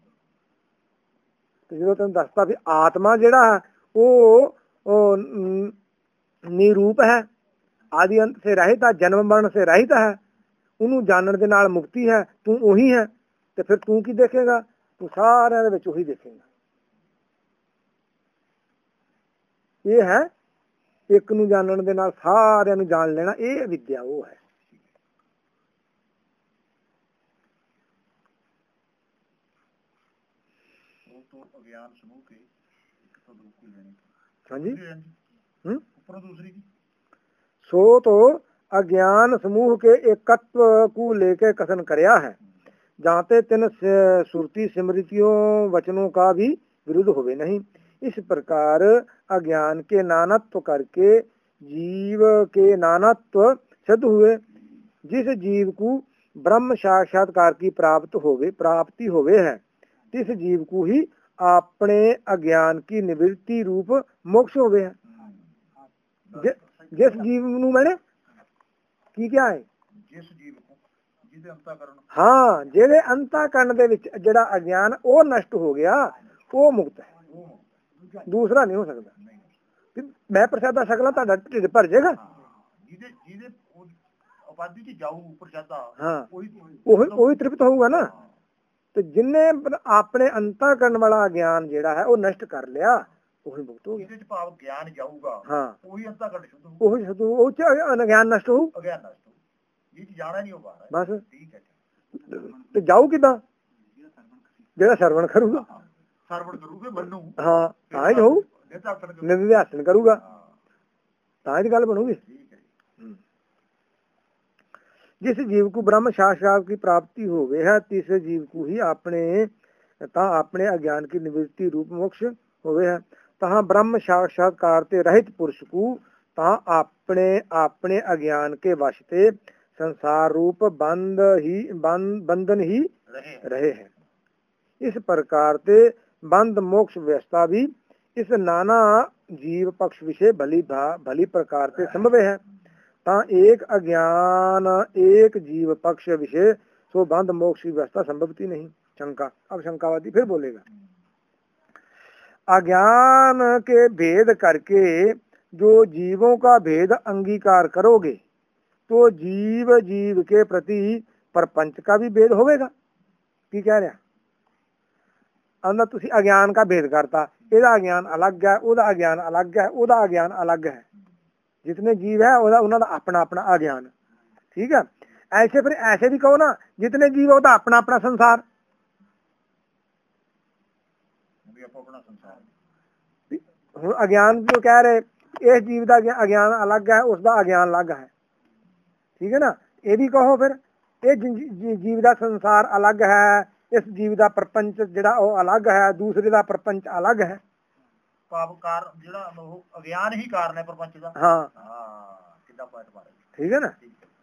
ਤੇ ਜਦੋਂ ਤੈਨੂੰ ਦੱਸਤਾ ਵੀ ਆਤਮਾ ਜਿਹੜਾ ਉਹ ਨਿਰੂਪ ਹੈ, ਆਦਿ ਅੰਤ ਸੇ ਰਹਿਤ ਹੈ, ਜਨਮ ਮਰਨ ਸੇ ਰਹਿਤ ਹੈ, ਉਹਨੂੰ ਜਾਣਨ ਦੇ ਨਾਲ ਮੁਕਤੀ ਹੈ, ਤੂੰ ਉਹੀ ਹੈ। ਤੇ ਫਿਰ ਤੂੰ ਕੀ ਦੇਖੇਗਾ, ਤੂੰ ਸਾਰਿਆਂ ਦੇ ਵਿੱਚ ਉਹੀ ਦੇਖੇਗਾ। ਇਹ ਹੈ ਇੱਕ ਨੂੰ ਜਾਣਨ ਦੇ ਨਾਲ ਸਾਰਿਆਂ ਨੂੰ ਜਾਣ ਲੈਣਾ, ਇਹ ਵਿਦਿਆ ਉਹ ਹੈ। ਹਾਂਜੀ हम्म सो तो अज्ञान समूह के एकत्व को लेके कथन करया है, जाते तिन सुरती स्मृतियों वचनों का भी विरुद्ध होवे नहीं। इस प्रकार अज्ञान के नानत्व करके जीव के नानत्व सिद्ध हुए। जिस जीव को ब्रह्म साक्षात्कार की प्राप्त होवे प्राप्ति होवे है, तिस जीव को ही अपने अज्ञान की निवृत्ति रूप मोक्ष हो गया। जिस जीव ਨੂੰ मैंने ਕੀ ਕਿਹਾ ਹੈ, ਜਿਸ ਜੀਵ ਨੂੰ ਜਿਹਦੇ ਅੰਤःਕਰਨ, ਹਾਂ ਜਿਹਦੇ ਅੰਤःਕਰਨ ਦੇ ਵਿੱਚ ਜਿਹੜਾ ਅਗਿਆਨ ਉਹ ਨਸ਼ਟ ਹੋ ਗਿਆ, ਉਹ ਮੁਕਤ ਹੈ, ਦੂਸਰਾ ਨਹੀਂ ਹੋ ਸਕਦਾ। ਮੈਂ ਪ੍ਰਸ਼ਾਦਾ ਛਕਲਾਂ ਤੁਹਾਡਾ ਢਿੱਡ ਭਰ ਜਾਏਗਾ, ਜਿਹਦੇ ਜਿਹਦੇ ਉਪਾਧੀ ਚ ਜਾਊ ਪ੍ਰਸ਼ਾਦਾ, ਹਾਂ ਉਹੀ ਉਹੀ ਤ੍ਰਿਪਤ ਹੋਊਗਾ ਨਾ। ਤੇ ਜਿੰਨੇ ਆਪਣੇ ਅੰਤःਕਰਨ ਵਾਲਾ ਗਿਆਨ ਜਿਹੜਾ ਹੈ ਉਹ ਨਸ਼ਟ ਕਰ ਲਿਆ, ਉਹੀ ਮੁਕਤ ਹੋ ਗਿਆ। ਇਹਦੇ ਚ ਭਾਵ ਗਿਆਨ ਜਾਊਗਾ, ਹਾਂ ਉਹੀ ਅੰਤःਕਰਨ ਸ਼ੁੱਧ ਹੋਊ, ਉਹੀ ਸ਼ੁੱਧ ਉਹ ਚ ਅਗਿਆਨ ਨਸ਼ਟ ਹੋਊ, ਅਗਿਆਨ ਨਸ਼ਟ ਹੋਊ, ਇਹ ਚ ਜਾਣਾ ਨਹੀਂ ਹੋ ਬਾਹਰ। ਬਸ ਠੀਕ ਹੈ। ਤੇ ਜਾਊ ਕਿੱਦਾਂ, ਜਿਹੜਾ ਸਰਵਣ ਕਰੂਗਾ, ਸਰਵਣ ਕਰੂਗਾ ਮੰਨੂ, ਹਾਂ ਤਾਂ ਹੀ ਹੋਊ, ਨਿਧਿਆਸਨ ਕਰੂਗਾ ਤਾਂ ਹੀ ਗੱਲ ਬਣੂਗੀ। जिस जीव को ब्रह्म साक्षात्कार की प्राप्ति हो गई है, तीसरे जीव को ही अपने ता अपने अज्ञान की निवृत्ति रूप मोक्ष हो गए है। तहाँ ब्रह्म साक्षात्कार ते रहित पुरुष को ता अपने अपने अज्ञान के वास्ते संसार रूप बंद ही बंद बंधन ही रहे, रहे हैं। इस प्रकार ते बंद मोक्ष व्यवस्था भी इस नाना जीव पक्ष विषय भली भली प्रकार से संभव है। ता एक अज्ञान एक जीव पक्ष विषय सो बंध मोक्ष की व्यवस्था संभवती नहीं। शंका, अब शंकावादी फिर बोलेगा। अज्ञान के भेद करके जो जीवों का भेद अंगीकार करोगे तो जीव जीव के प्रति परपंच का भी भेद होगा। की कह रहा अंदर तुसी अज्ञान का भेद करता, ਇਹਦਾ अज्ञान अलग है, ਉਹਦਾ अज्ञान अलग है, ਉਹਦਾ अज्ञान अलग है। जितने जीव है उन्होंने अपना अपना अज्ञान, ठीक है। ऐसे फिर ऐसे भी कहो ना, जितने जीव है अपना अपना संसार, अज्ञान जो कह रहे इस जीव का अज्ञान अलग है, उसका अज्ञान अलग है, ठीक है ना। ये भी कहो फिर इस जीव का संसार अलग है, इस जीव का प्रपंच जिहड़ा वो अलग है, दूसरे का प्रपंच अलग है। अज्ञान ही कारण है प्रपंच का, हाँ ठीक है ना।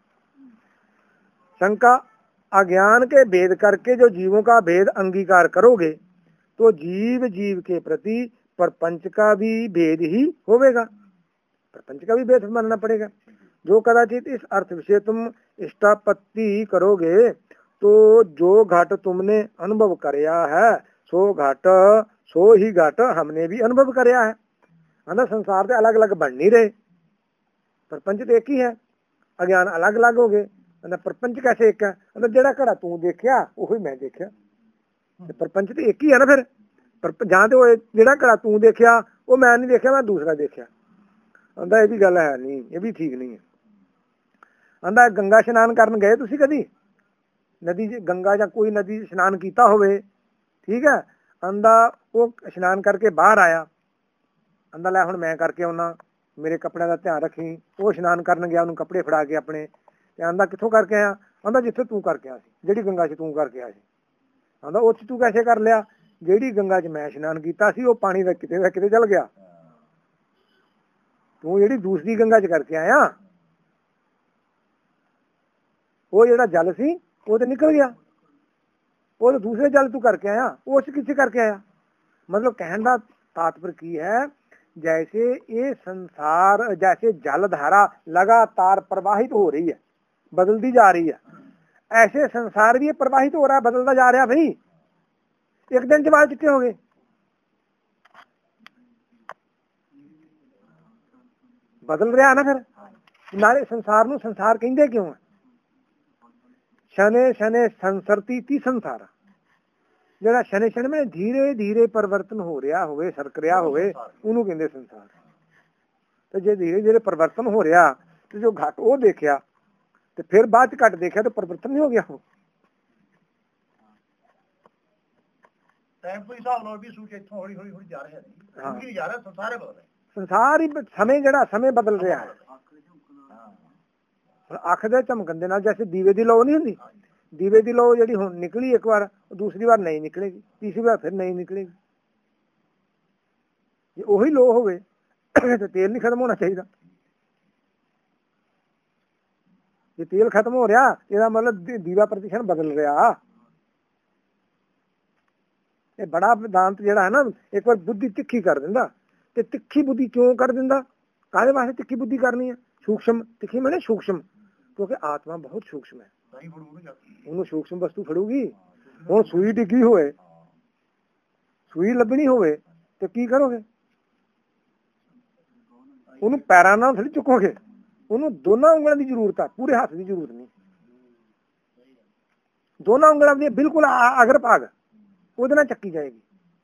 शंका, अज्ञान के भेद करके जो जीवों का भेद अंगीकार करोगे तो जीव जीव के प्रति प्रपंच का भी भेद ही होगा, प्रपंच का भी भेद मानना पड़ेगा। जो कदाचित इस अर्थ विषय तुम इष्टापत्ति करोगे तो जो घट तुमने अनुभव करया है सो घट सो ही घट हमने भी अनुभव करया है। अंदर संसार से अलग अलग बन नहीं रहे, प्रपंच तो एक ही है, अज्ञान अलग अलग हो गए। अंदर प्रपंच कैसे एक है, अंदर जेड़ा घड़ा तू देखिया वही मैं देखिया, प्रपंच तो एक ही है ना। फिर जहाँ तो जेड़ा घड़ा तू देखिया वो मैं नहीं देखिया, मैं दूसरा देखिया। अंदर ये भी गल है नहीं, ये भी ठीक नहीं है। अंदर गंगा स्नान करन गए तुसी कदी नदी गंगा या कोई नदी स्नान किया होवे, ठीक है। अंदर वो स्नान करके बाहर आया, अंदर लै हुण मैं करके आउना, मेरे कपड़े का ध्यान रखी। वो स्नान करन गया, उन्होंने कपड़े फड़ा के अपने, आंदा कित्थों करके आया, आंदा जिथे तू करके आया सी, जिहड़ी गंगा च तू करके आया सी। आंदा उस तू कैसे कर लिया, जिहड़ी गंगा च मैं स्नान किया सी वो पानी दा किते दा किते चल गया, तू जिहड़ी दूसरी गंगा च करके आया वो जिहड़ा जल सी वो तो निकल गया, वो तो दूसरे जल तू करके आया, वो उस किसे करके आया। मतलब कहने का तात्पर्य की है, जैसे ये संसार जैसे जल धारा लगातार प्रवाहित हो रही है, बदलती जा रही है। ऐसे संसार भी प्रवाहित हो रहा है, बदलता जा रहा भाई। एक दिन जवाब कितने हो गए, बदल रहा है ना। फिर नाले संसार ਨੂੰ ਸੰਸਾਰ ਕਹਿੰਦੇ ਕਿਉਂ ਹੈ? ਸ਼ਨੇ ਸ਼ਨੇ ਸੰਸਰਤੀ ਤੀ ਸੰਸਾਰ, ਜਿਹੜਾ ਸ਼ਨੇ ਸ਼ਨੇ में ਧੀਰੇ ਧੀਰੇ ਪਰਿਵਰਤਨ ਹੋ ਰਿਹਾ ਹੋਵੇ, ਸਰਕ ਰਿਹਾ ਹੋਵੇ, ਉਹਨੂੰ ਕਹਿੰਦੇ ਸੰਸਾਰ। ਤੇ ਜੇ ਧੀਰੇ ਧੀਰੇ ਪਰਿਵਰਤਨ ਹੋ ਰਿਹਾ ਤੇ ਜੋ ਘਟ ਉਹ ਦੇਖਿਆ ਤੇ ਫਿਰ ਬਾਅਦ ਚ ਘਟ ਦੇਖਿਆ ਤਾਂ ਪਰਿਵਰਤਨ ਨਹੀਂ ਹੋ ਗਿਆ। ਉਹ ਟਾਈਮ ਕੋਈ ਹਿਸਾਬ ਨਾਲ ਵੀ ਸੂਚ ਇੱਥੋਂ ਹੌਲੀ ਹੌਲੀ ਹੌਲੀ ਜਾ ਰਿਹਾ ਨਹੀਂ, ਨਹੀਂ ਜਾ ਰਿਹਾ, ਸੰਸਾਰ ਹੀ ਬਦਲ ਰਿਹਾ। ਸੰਸਾਰ ਹੀ ਸਮੇਂ ਜਿਹੜਾ ਸਮੇਂ ਬਦਲ ਰਿਹਾ ਹੈ। ਅੱਖ ਦੇ ਝਮਕਣ ਦੇ ਨਾਲ ਜੈਸੇ ਦੀਵੇ ਦੀ ਲੋ ਨਹੀਂ ਹੁੰਦੀ, ਦੀਵੇ ਦੀ ਲੋ ਜਿਹੜੀ ਹੁਣ ਨਿਕਲੀ ਇੱਕ ਵਾਰ, ਦੂਸਰੀ ਵਾਰ ਨਹੀਂ ਨਿਕਲੇਗੀ, ਤੀਸਰੀ ਵਾਰ ਫਿਰ ਨਹੀਂ ਨਿਕਲੇਗੀ। ਜੇ ਉਹੀ ਲੋ ਹੋਵੇ ਤੇ ਤੇਲ ਨਹੀਂ ਖਤਮ ਹੋਣਾ ਚਾਹੀਦਾ। ਜੇ ਤੇਲ ਖਤਮ ਹੋ ਰਿਹਾ ਇਹਦਾ ਮਤਲਬ ਦੀਵਾ ਪ੍ਰਦੂਸ਼ਣ ਬਦਲ ਰਿਹਾ। ਇਹ ਬੜਾ ਵਿਦਾਂਤ ਜਿਹੜਾ ਹੈ ਨਾ, ਇੱਕ ਵਾਰ ਬੁੱਧੀ ਤਿੱਖੀ ਕਰ ਦਿੰਦਾ। ਤੇ ਤਿੱਖੀ ਬੁੱਧੀ ਕਿਉਂ ਕਰ ਦਿੰਦਾ? ਕਾਹਦੇ ਵਾਸਤੇ ਤਿੱਖੀ ਬੁੱਧੀ ਕਰਨੀ ਹੈ? ਸੂक्ष्म, ਤਿੱਖੀ ਮੈਨੇ ਸੂक्ष्म, ਕਿਉਂਕਿ ਆਤਮਾ ਬਹੁਤ ਸੂक्ष्म ਹੈ, ਉਹਨੂੰ ਸੂक्ष्म ਵਸਤੂ ਫੜੂਗੀ। ਹੁਣ ਸੂਈ ਡਿੱਗੀ ਹੋਏ, ਸੂਈ ਲੱਭਣੀ ਹੋਵੇ ਤੇ ਕੀ ਕਰੋਗੇ? ਉਹਨੂੰ ਪੈਰਾਂ ਨਾਲ ਥੋੜੀ ਚੁੱਕੋਗੇ, ਉਹਨੂੰ ਦੋਨਾਂ ਉਂਗਲਾਂ ਦੀ ਜ਼ਰੂਰਤ ਆ, ਪੂਰੇ ਹੱਥ ਦੀ ਜ਼ਰੂਰਤ ਨਹੀਂ। ਦੋਨਾਂ ਉਂਗਲਾਂ ਦੀ ਬਿਲਕੁਲ ਅਗਰ ਭਾਗ ਉਹਦੇ ਨਾਲ ਚੱਕੀ ਜਾਏਗੀ।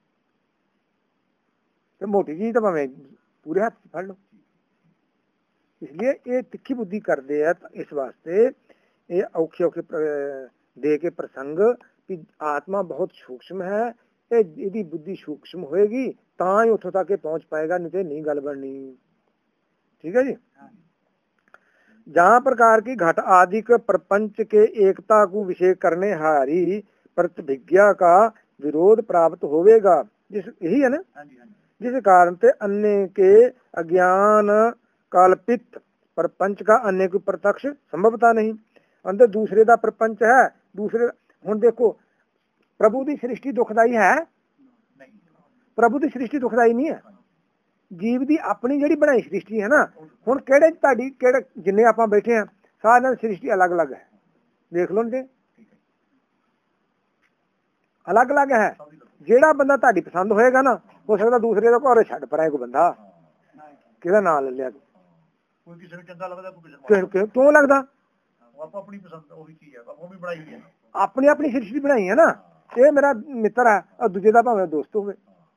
ਤੇ ਮੋਟੀ ਚੀਜ਼ ਤਾਂ ਭਾਵੇਂ ਪੂਰੇ ਹੱਥ ਫੜ ਲਓ। इसलिए ये तिखी बुद्धि करते हैं। इस वास्ते ये औखे औखे दे के प्रसंग कि आत्मा बहुत सूक्ष्म है, यदि बुद्धि सूक्ष्म होएगी ਤਾਂ ਹੀ ਉੱਥੋਂ ਤੱਕ पहुंच पाएगा, नहीं तो नहीं गल बननी। ठीक है जी। जहाँ प्रकार की घट आदि के प्रपंच के एकता को विषय करने हारी प्रतिभिज्ञा का विरोध प्राप्त होवेगा, जिस यही है ना, जिस कारण से अन्य के अज्ञान कल्पित प्रपंच का अन्य कोई प्रत्यक्ष संभवता नहीं। अंदर दूसरे का प्रपंच है, दूसरे हुण देखो प्रभु की सृष्टि दुखदाई है, प्रभु की सृष्टि दुखदाई नहीं है। जीव की अपनी जिहड़ी बनाई सृष्टि है ना, हुण किहड़े तुहाडी किहड़े जिन्ने आपां बैठे हैं सारियां दी सृष्टि अलग अलग है। देख लो जी, अलग अलग है। जिहड़ा बंदा तुहाडी पसंद होएगा ना, हो सकदा दूसरे दा घर छड्ड परां कोई बंदा किहदा नाम ले लिया, ਕੋਈ ਕਿਸੇ ਨੂੰ ਚੰਗਾ ਲੱਗਦਾ, ਕੋਈ ਕਿਸੇ ਨੂੰ ਕਿਉਂ ਲੱਗਦਾ? ਆਪਾਂ ਆਪਣੀ ਪਸੰਦ ਉਹੀ ਚੀਜ਼ ਹੈ, ਉਹ ਵੀ ਬਣਾਈ ਹੋਈ ਹੈ, ਆਪਣੀ ਆਪਣੀ ਸ੍ਰਿਸ਼ਟੀ ਬਣਾਈ ਹੈ ਨਾ। ਇਹ ਮੇਰਾ ਮਿੱਤਰ ਹੈ ਔਰ ਦੂਜੇ ਦਾ ਭਾਵੇਂ ਦੋਸਤ ਹੋਵੇ,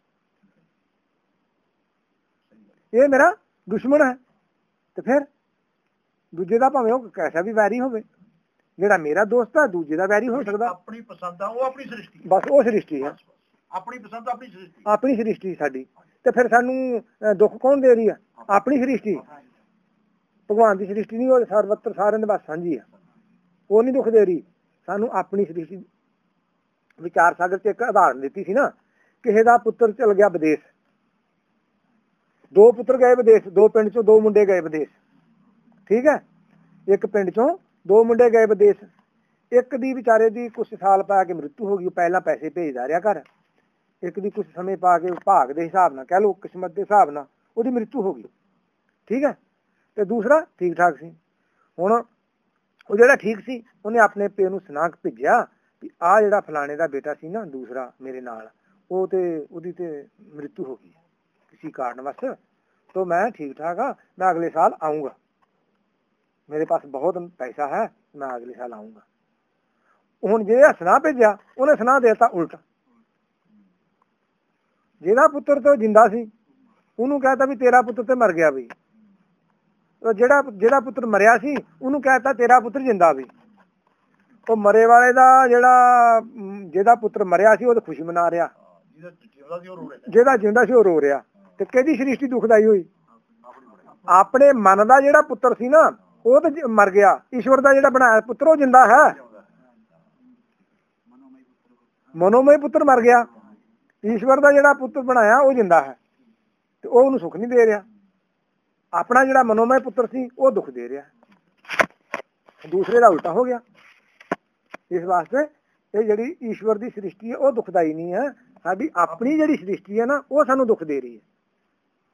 ਇਹ ਮੇਰਾ ਦੁਸ਼ਮਣ ਹੈ ਤੇ ਫਿਰ ਦੂਜੇ ਦਾ ਭਾਵੇਂ ਉਹ ਕੈਸਾ ਵੀ ਵੈਰੀ ਹੋਵੇ। ਜਿਹੜਾ ਮੇਰਾ ਦੋਸਤ ਹੈ ਦੂਜੇ ਦਾ ਵੈਰੀ ਹੋ ਸਕਦਾ। ਆਪਣੀ ਪਸੰਦ ਆ, ਉਹ ਆਪਣੀ ਸ੍ਰਿਸ਼ਟੀ, ਬਸ ਉਹ ਸ੍ਰਿਸ਼ਟੀ ਹੈ, ਆਪਣੀ ਪਸੰਦ ਆਪਣੀ ਸ੍ਰਿਸ਼ਟੀ, ਆਪਣੀ ਸ੍ਰਿਸ਼ਟੀ ਸਾਡੀ। ਤੇ ਫਿਰ ਸਾਨੂੰ ਦੁੱਖ ਕੌਣ ਦੇ ਰਹੀ ਆ? ਆਪਣੀ ਸ੍ਰਿਸ਼ਟੀ। ਭਗਵਾਨ ਦੀ ਸ੍ਰਿਸ਼ਟੀ ਨਹੀਂ, ਉਹ ਸਰਵੱਤਰ ਸਾਰਿਆਂ ਦੇ ਬਸ ਸਾਂਝੀ ਆ, ਉਹ ਨਹੀਂ ਦੁੱਖ ਦੇ ਰਹੀ ਸਾਨੂੰ। ਆਪਣੀ ਸ੍ਰਿਸ਼ਟੀ। ਵਿਚਾਰ ਸਾਗਰ ਚ ਇੱਕ ਉਦਾਹਰਨ ਦਿੱਤੀ ਸੀ ਨਾ, ਕਿਸੇ ਦਾ ਪੁੱਤਰ ਚਲ ਗਿਆ ਵਿਦੇਸ਼, ਦੋ ਪੁੱਤਰ ਗਏ ਵਿਦੇਸ਼, ਦੋ ਪਿੰਡ ਚੋਂ ਦੋ ਮੁੰਡੇ ਗਏ ਵਿਦੇਸ਼। ਠੀਕ ਹੈ, ਇੱਕ ਪਿੰਡ ਚੋਂ ਦੋ ਮੁੰਡੇ ਗਏ ਵਿਦੇਸ਼। ਇੱਕ ਦੀ ਵਿਚਾਰੇ ਦੀ ਕੁਛ ਸਾਲ ਪਾ ਕੇ ਮ੍ਰਿਤੂ ਹੋ ਗਈ, ਪਹਿਲਾਂ ਪੈਸੇ ਭੇਜਦਾ ਰਿਹਾ ਘਰ। ਇੱਕ ਦੀ ਕੁਛ ਸਮੇਂ ਪਾ ਕੇ ਭਾਗ ਦੇ ਹਿਸਾਬ ਨਾਲ, ਕਹਿ ਲਓ ਕਿਸਮਤ ਦੇ ਹਿਸਾਬ ਨਾਲ, ਉਹਦੀ ਮ੍ਰਿਤੂ ਹੋ ਗਈ। ਠੀਕ ਹੈ, ਤੇ ਦੂਸਰਾ ਠੀਕ ਠਾਕ ਸੀ। ਹੁਣ ਉਹ ਜਿਹੜਾ ਠੀਕ ਸੀ ਉਹਨੇ ਆਪਣੇ ਪਿਓ ਨੂੰ ਸੁਣਾ ਕੇ ਭੇਜਿਆ ਕਿ ਆਹ ਜਿਹੜਾ ਫਲਾਣੇ ਦਾ ਬੇਟਾ ਸੀ ਨਾ ਦੂਸਰਾ ਮੇਰੇ ਨਾਲ, ਉਹ ਤੇ ਉਹਦੀ ਤੇ ਮ੍ਰਿਤੂ ਹੋ ਗਈ किसी कारणवश, तो मैं ठीक ठाक हाँ, मैं अगले साल आऊंगा, मेरे पास बहुत पैसा है, मैं अगले साल आऊंगा। ਹੁਣ ਜੇ ਸੁਣਾ ਭੇਜਿਆ ਉਹਨੇ ਸੁਣਾ ਦੇਤਾ ਉਲਟਾ। ਜਿਹੜਾ ਪੁੱਤਰ ਤੋਂ ਜਿੰਦਾ ਸੀ ਉਹਨੂੰ ਕਹਿਤਾ ਵੀ ਤੇਰਾ ਪੁੱਤਰ ਤੇ ਮਰ ਗਿਆ ਵੀ, ਜਿਹੜਾ ਜਿਹੜਾ ਪੁੱਤਰ ਮਰਿਆ ਸੀ ਉਹਨੂੰ ਕਹਿਤਾ ਤੇਰਾ ਪੁੱਤਰ ਜਿੰਦਾ ਵੀ। ਉਹ ਮਰੇ ਵਾਲੇ ਦਾ ਜਿਹੜਾ ਜਿਹਦਾ ਪੁੱਤਰ ਮਰਿਆ ਸੀ ਉਹ ਤਾਂ ਖੁਸ਼ੀ ਮਨਾ ਰਿਹਾ, ਜਿਹਦਾ ਜਿੰਦਾ ਸੀ ਉਹ ਰੋ ਰਿਹਾ। ਤੇ ਕਿਹਦੀ ਸ੍ਰਿਸ਼ਟੀ ਦੁਖਦਾਈ ਹੋਈ? ਆਪਣੇ ਮਨ ਦਾ ਜਿਹੜਾ ਪੁੱਤਰ ਸੀ ਨਾ ਉਹ ਤਾਂ ਮਰ ਗਿਆ, ਈਸ਼ਵਰ ਦਾ ਜਿਹੜਾ ਬਣਾਇਆ ਪੁੱਤਰ ਉਹ ਜਿੰਦਾ ਹੈ। ਮਨੋਮਈ ਪੁੱਤਰ ਮਰ ਗਿਆ, ਈਸ਼ਵਰ ਦਾ ਜਿਹੜਾ ਪੁੱਤਰ ਬਣਾਇਆ ਉਹ ਜਿੰਦਾ ਹੈ, ਤੇ ਉਹ ਉਹਨੂੰ ਸੁੱਖ ਨਹੀਂ ਦੇ ਰਿਹਾ। ਆਪਣਾ ਜਿਹੜਾ ਮਨੋਮਈ ਪੁੱਤਰ ਸੀ ਉਹ ਦੁੱਖ ਦੇ ਰਿਹਾ, ਦੂਸਰੇ ਦਾ ਉਲਟਾ ਹੋ ਗਿਆ। ਇਸ ਵਾਸਤੇ ਇਹ ਜਿਹੜੀ ਈਸ਼ਵਰ ਦੀ ਸ੍ਰਿਸ਼ਟੀ ਹੈ ਉਹ ਦੁਖਦਾਈ ਨਹੀਂ ਹੈ, ਸਾਡੀ ਆਪਣੀ ਜਿਹੜੀ ਸ੍ਰਿਸ਼ਟੀ ਹੈ ਨਾ ਉਹ ਸਾਨੂੰ ਦੁੱਖ ਦੇ ਰਹੀ ਹੈ।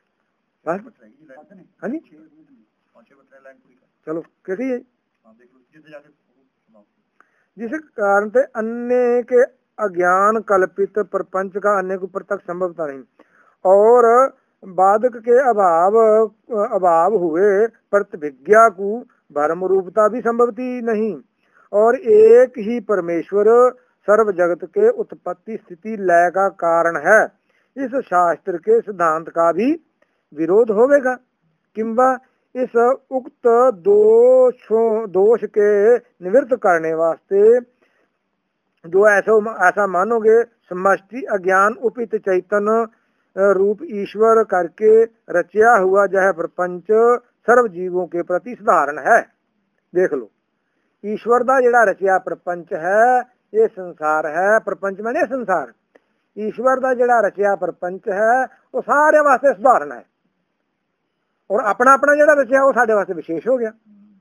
ਹਾਂਜੀ ਚਲੋ ਕਿਹੜੀ ਹੈ जिस कारण से अन्य के अज्ञान कल्पित प्रपंच का अन्य को प्रत्यक्ष संभवता नहीं, और बाधक के अभाव अभाव हुए प्रतिभिज्ञा को भ्रम रूपता भी संभवती नहीं, और एक ही परमेश्वर सर्व जगत के उत्पत्ति स्थिति लय का कारण है, इस शास्त्र के सिद्धांत का भी विरोध होवेगा। किंवा इस उक्त दोषों दोष के निवृत्त करने वास्ते जो ऐसा ऐसा मानोगे समष्टि अज्ञान उपित चैतन्य रूप ईश्वर करके रचा हुआ यह प्रपंच सर्व जीवों के प्रति साधारण है। देख लो, ईश्वर का जिहड़ा रचिया प्रपंच है, ये संसार है, प्रपंच माने संसार, ईश्वर का जिहड़ा रचिया प्रपंच है वो सारे वास्ते साधारण है, और अपना अपना जिहड़ा रचिया वो साडे वास्ते विशेष हो गया।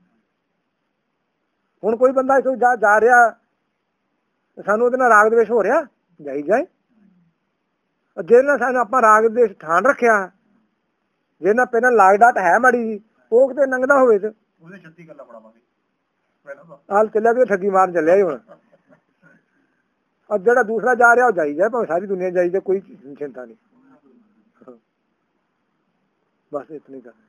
हुण कोई बंदा इथों जा जा रहा, सानू उहदे नाल राग द्वेष हो रहा, जाई जाए, ਜਿਹਦੇ ਨਾਲ ਸਾਨੂੰ ਆਪਾਂ ਰਾਗ ਦੇ ਠਾਣ ਰੱਖਿਆ, ਜਿਹਦੇ ਨਾਲ ਪਹਿਲਾਂ ਲਾਗ ਡਾਟ ਹੈ ਮਾੜੀ ਜੀ, ਉਹ ਕਿਤੇ ਲੰਘਦਾ ਹੋਵੇ ਤੇ ਉਹਦੇ ਛੱਤੀ ਗੱਲਾਂ ਬਣਾਵਾਂਗੇ ਪਹਿਲਾਂ ਹਾਲ ਚੱਲਿਆ ਕਿ ਠੱਗੀ ਮਾਰਨ ਚੱਲਿਆ ਹੀ ਹੁਣ। ਔਰ ਜਿਹੜਾ ਦੂਸਰਾ ਜਾ ਰਿਹਾ ਉਹ ਜਾਈ ਜਾਏ, ਭਾਵੇਂ ਸਾਰੀ ਦੁਨੀਆ ਜਾਈ ਜਾਏ, ਕੋਈ ਚਿੰਤਾ ਨਹੀਂ, ਬਸ ਇਤਨੀ ਗੱਲ।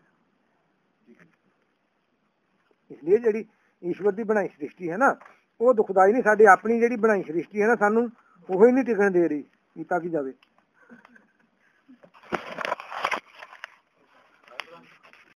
इसलिए ਜਿਹੜੀ ਈਸ਼ਵਰ ਦੀ ਬਣਾਈ ਸ੍ਰਿਸ਼ਟੀ ਹੈ ਨਾ, ਉਹ ਦੁਖਦਾਈ ਨਹੀਂ, ਸਾਡੀ ਆਪਣੀ ਜਿਹੜੀ ਬਣਾਈ ਸ੍ਰਿਸ਼ਟੀ ਹੈ ਨਾ, ਸਾਨੂੰ ਉਹ ਹੀ ਨਹੀਂ ਟਿਕਣ ਦੇ ਰਹੀ, ਕੀਤਾ ਕੀ ਜਾਵੇ।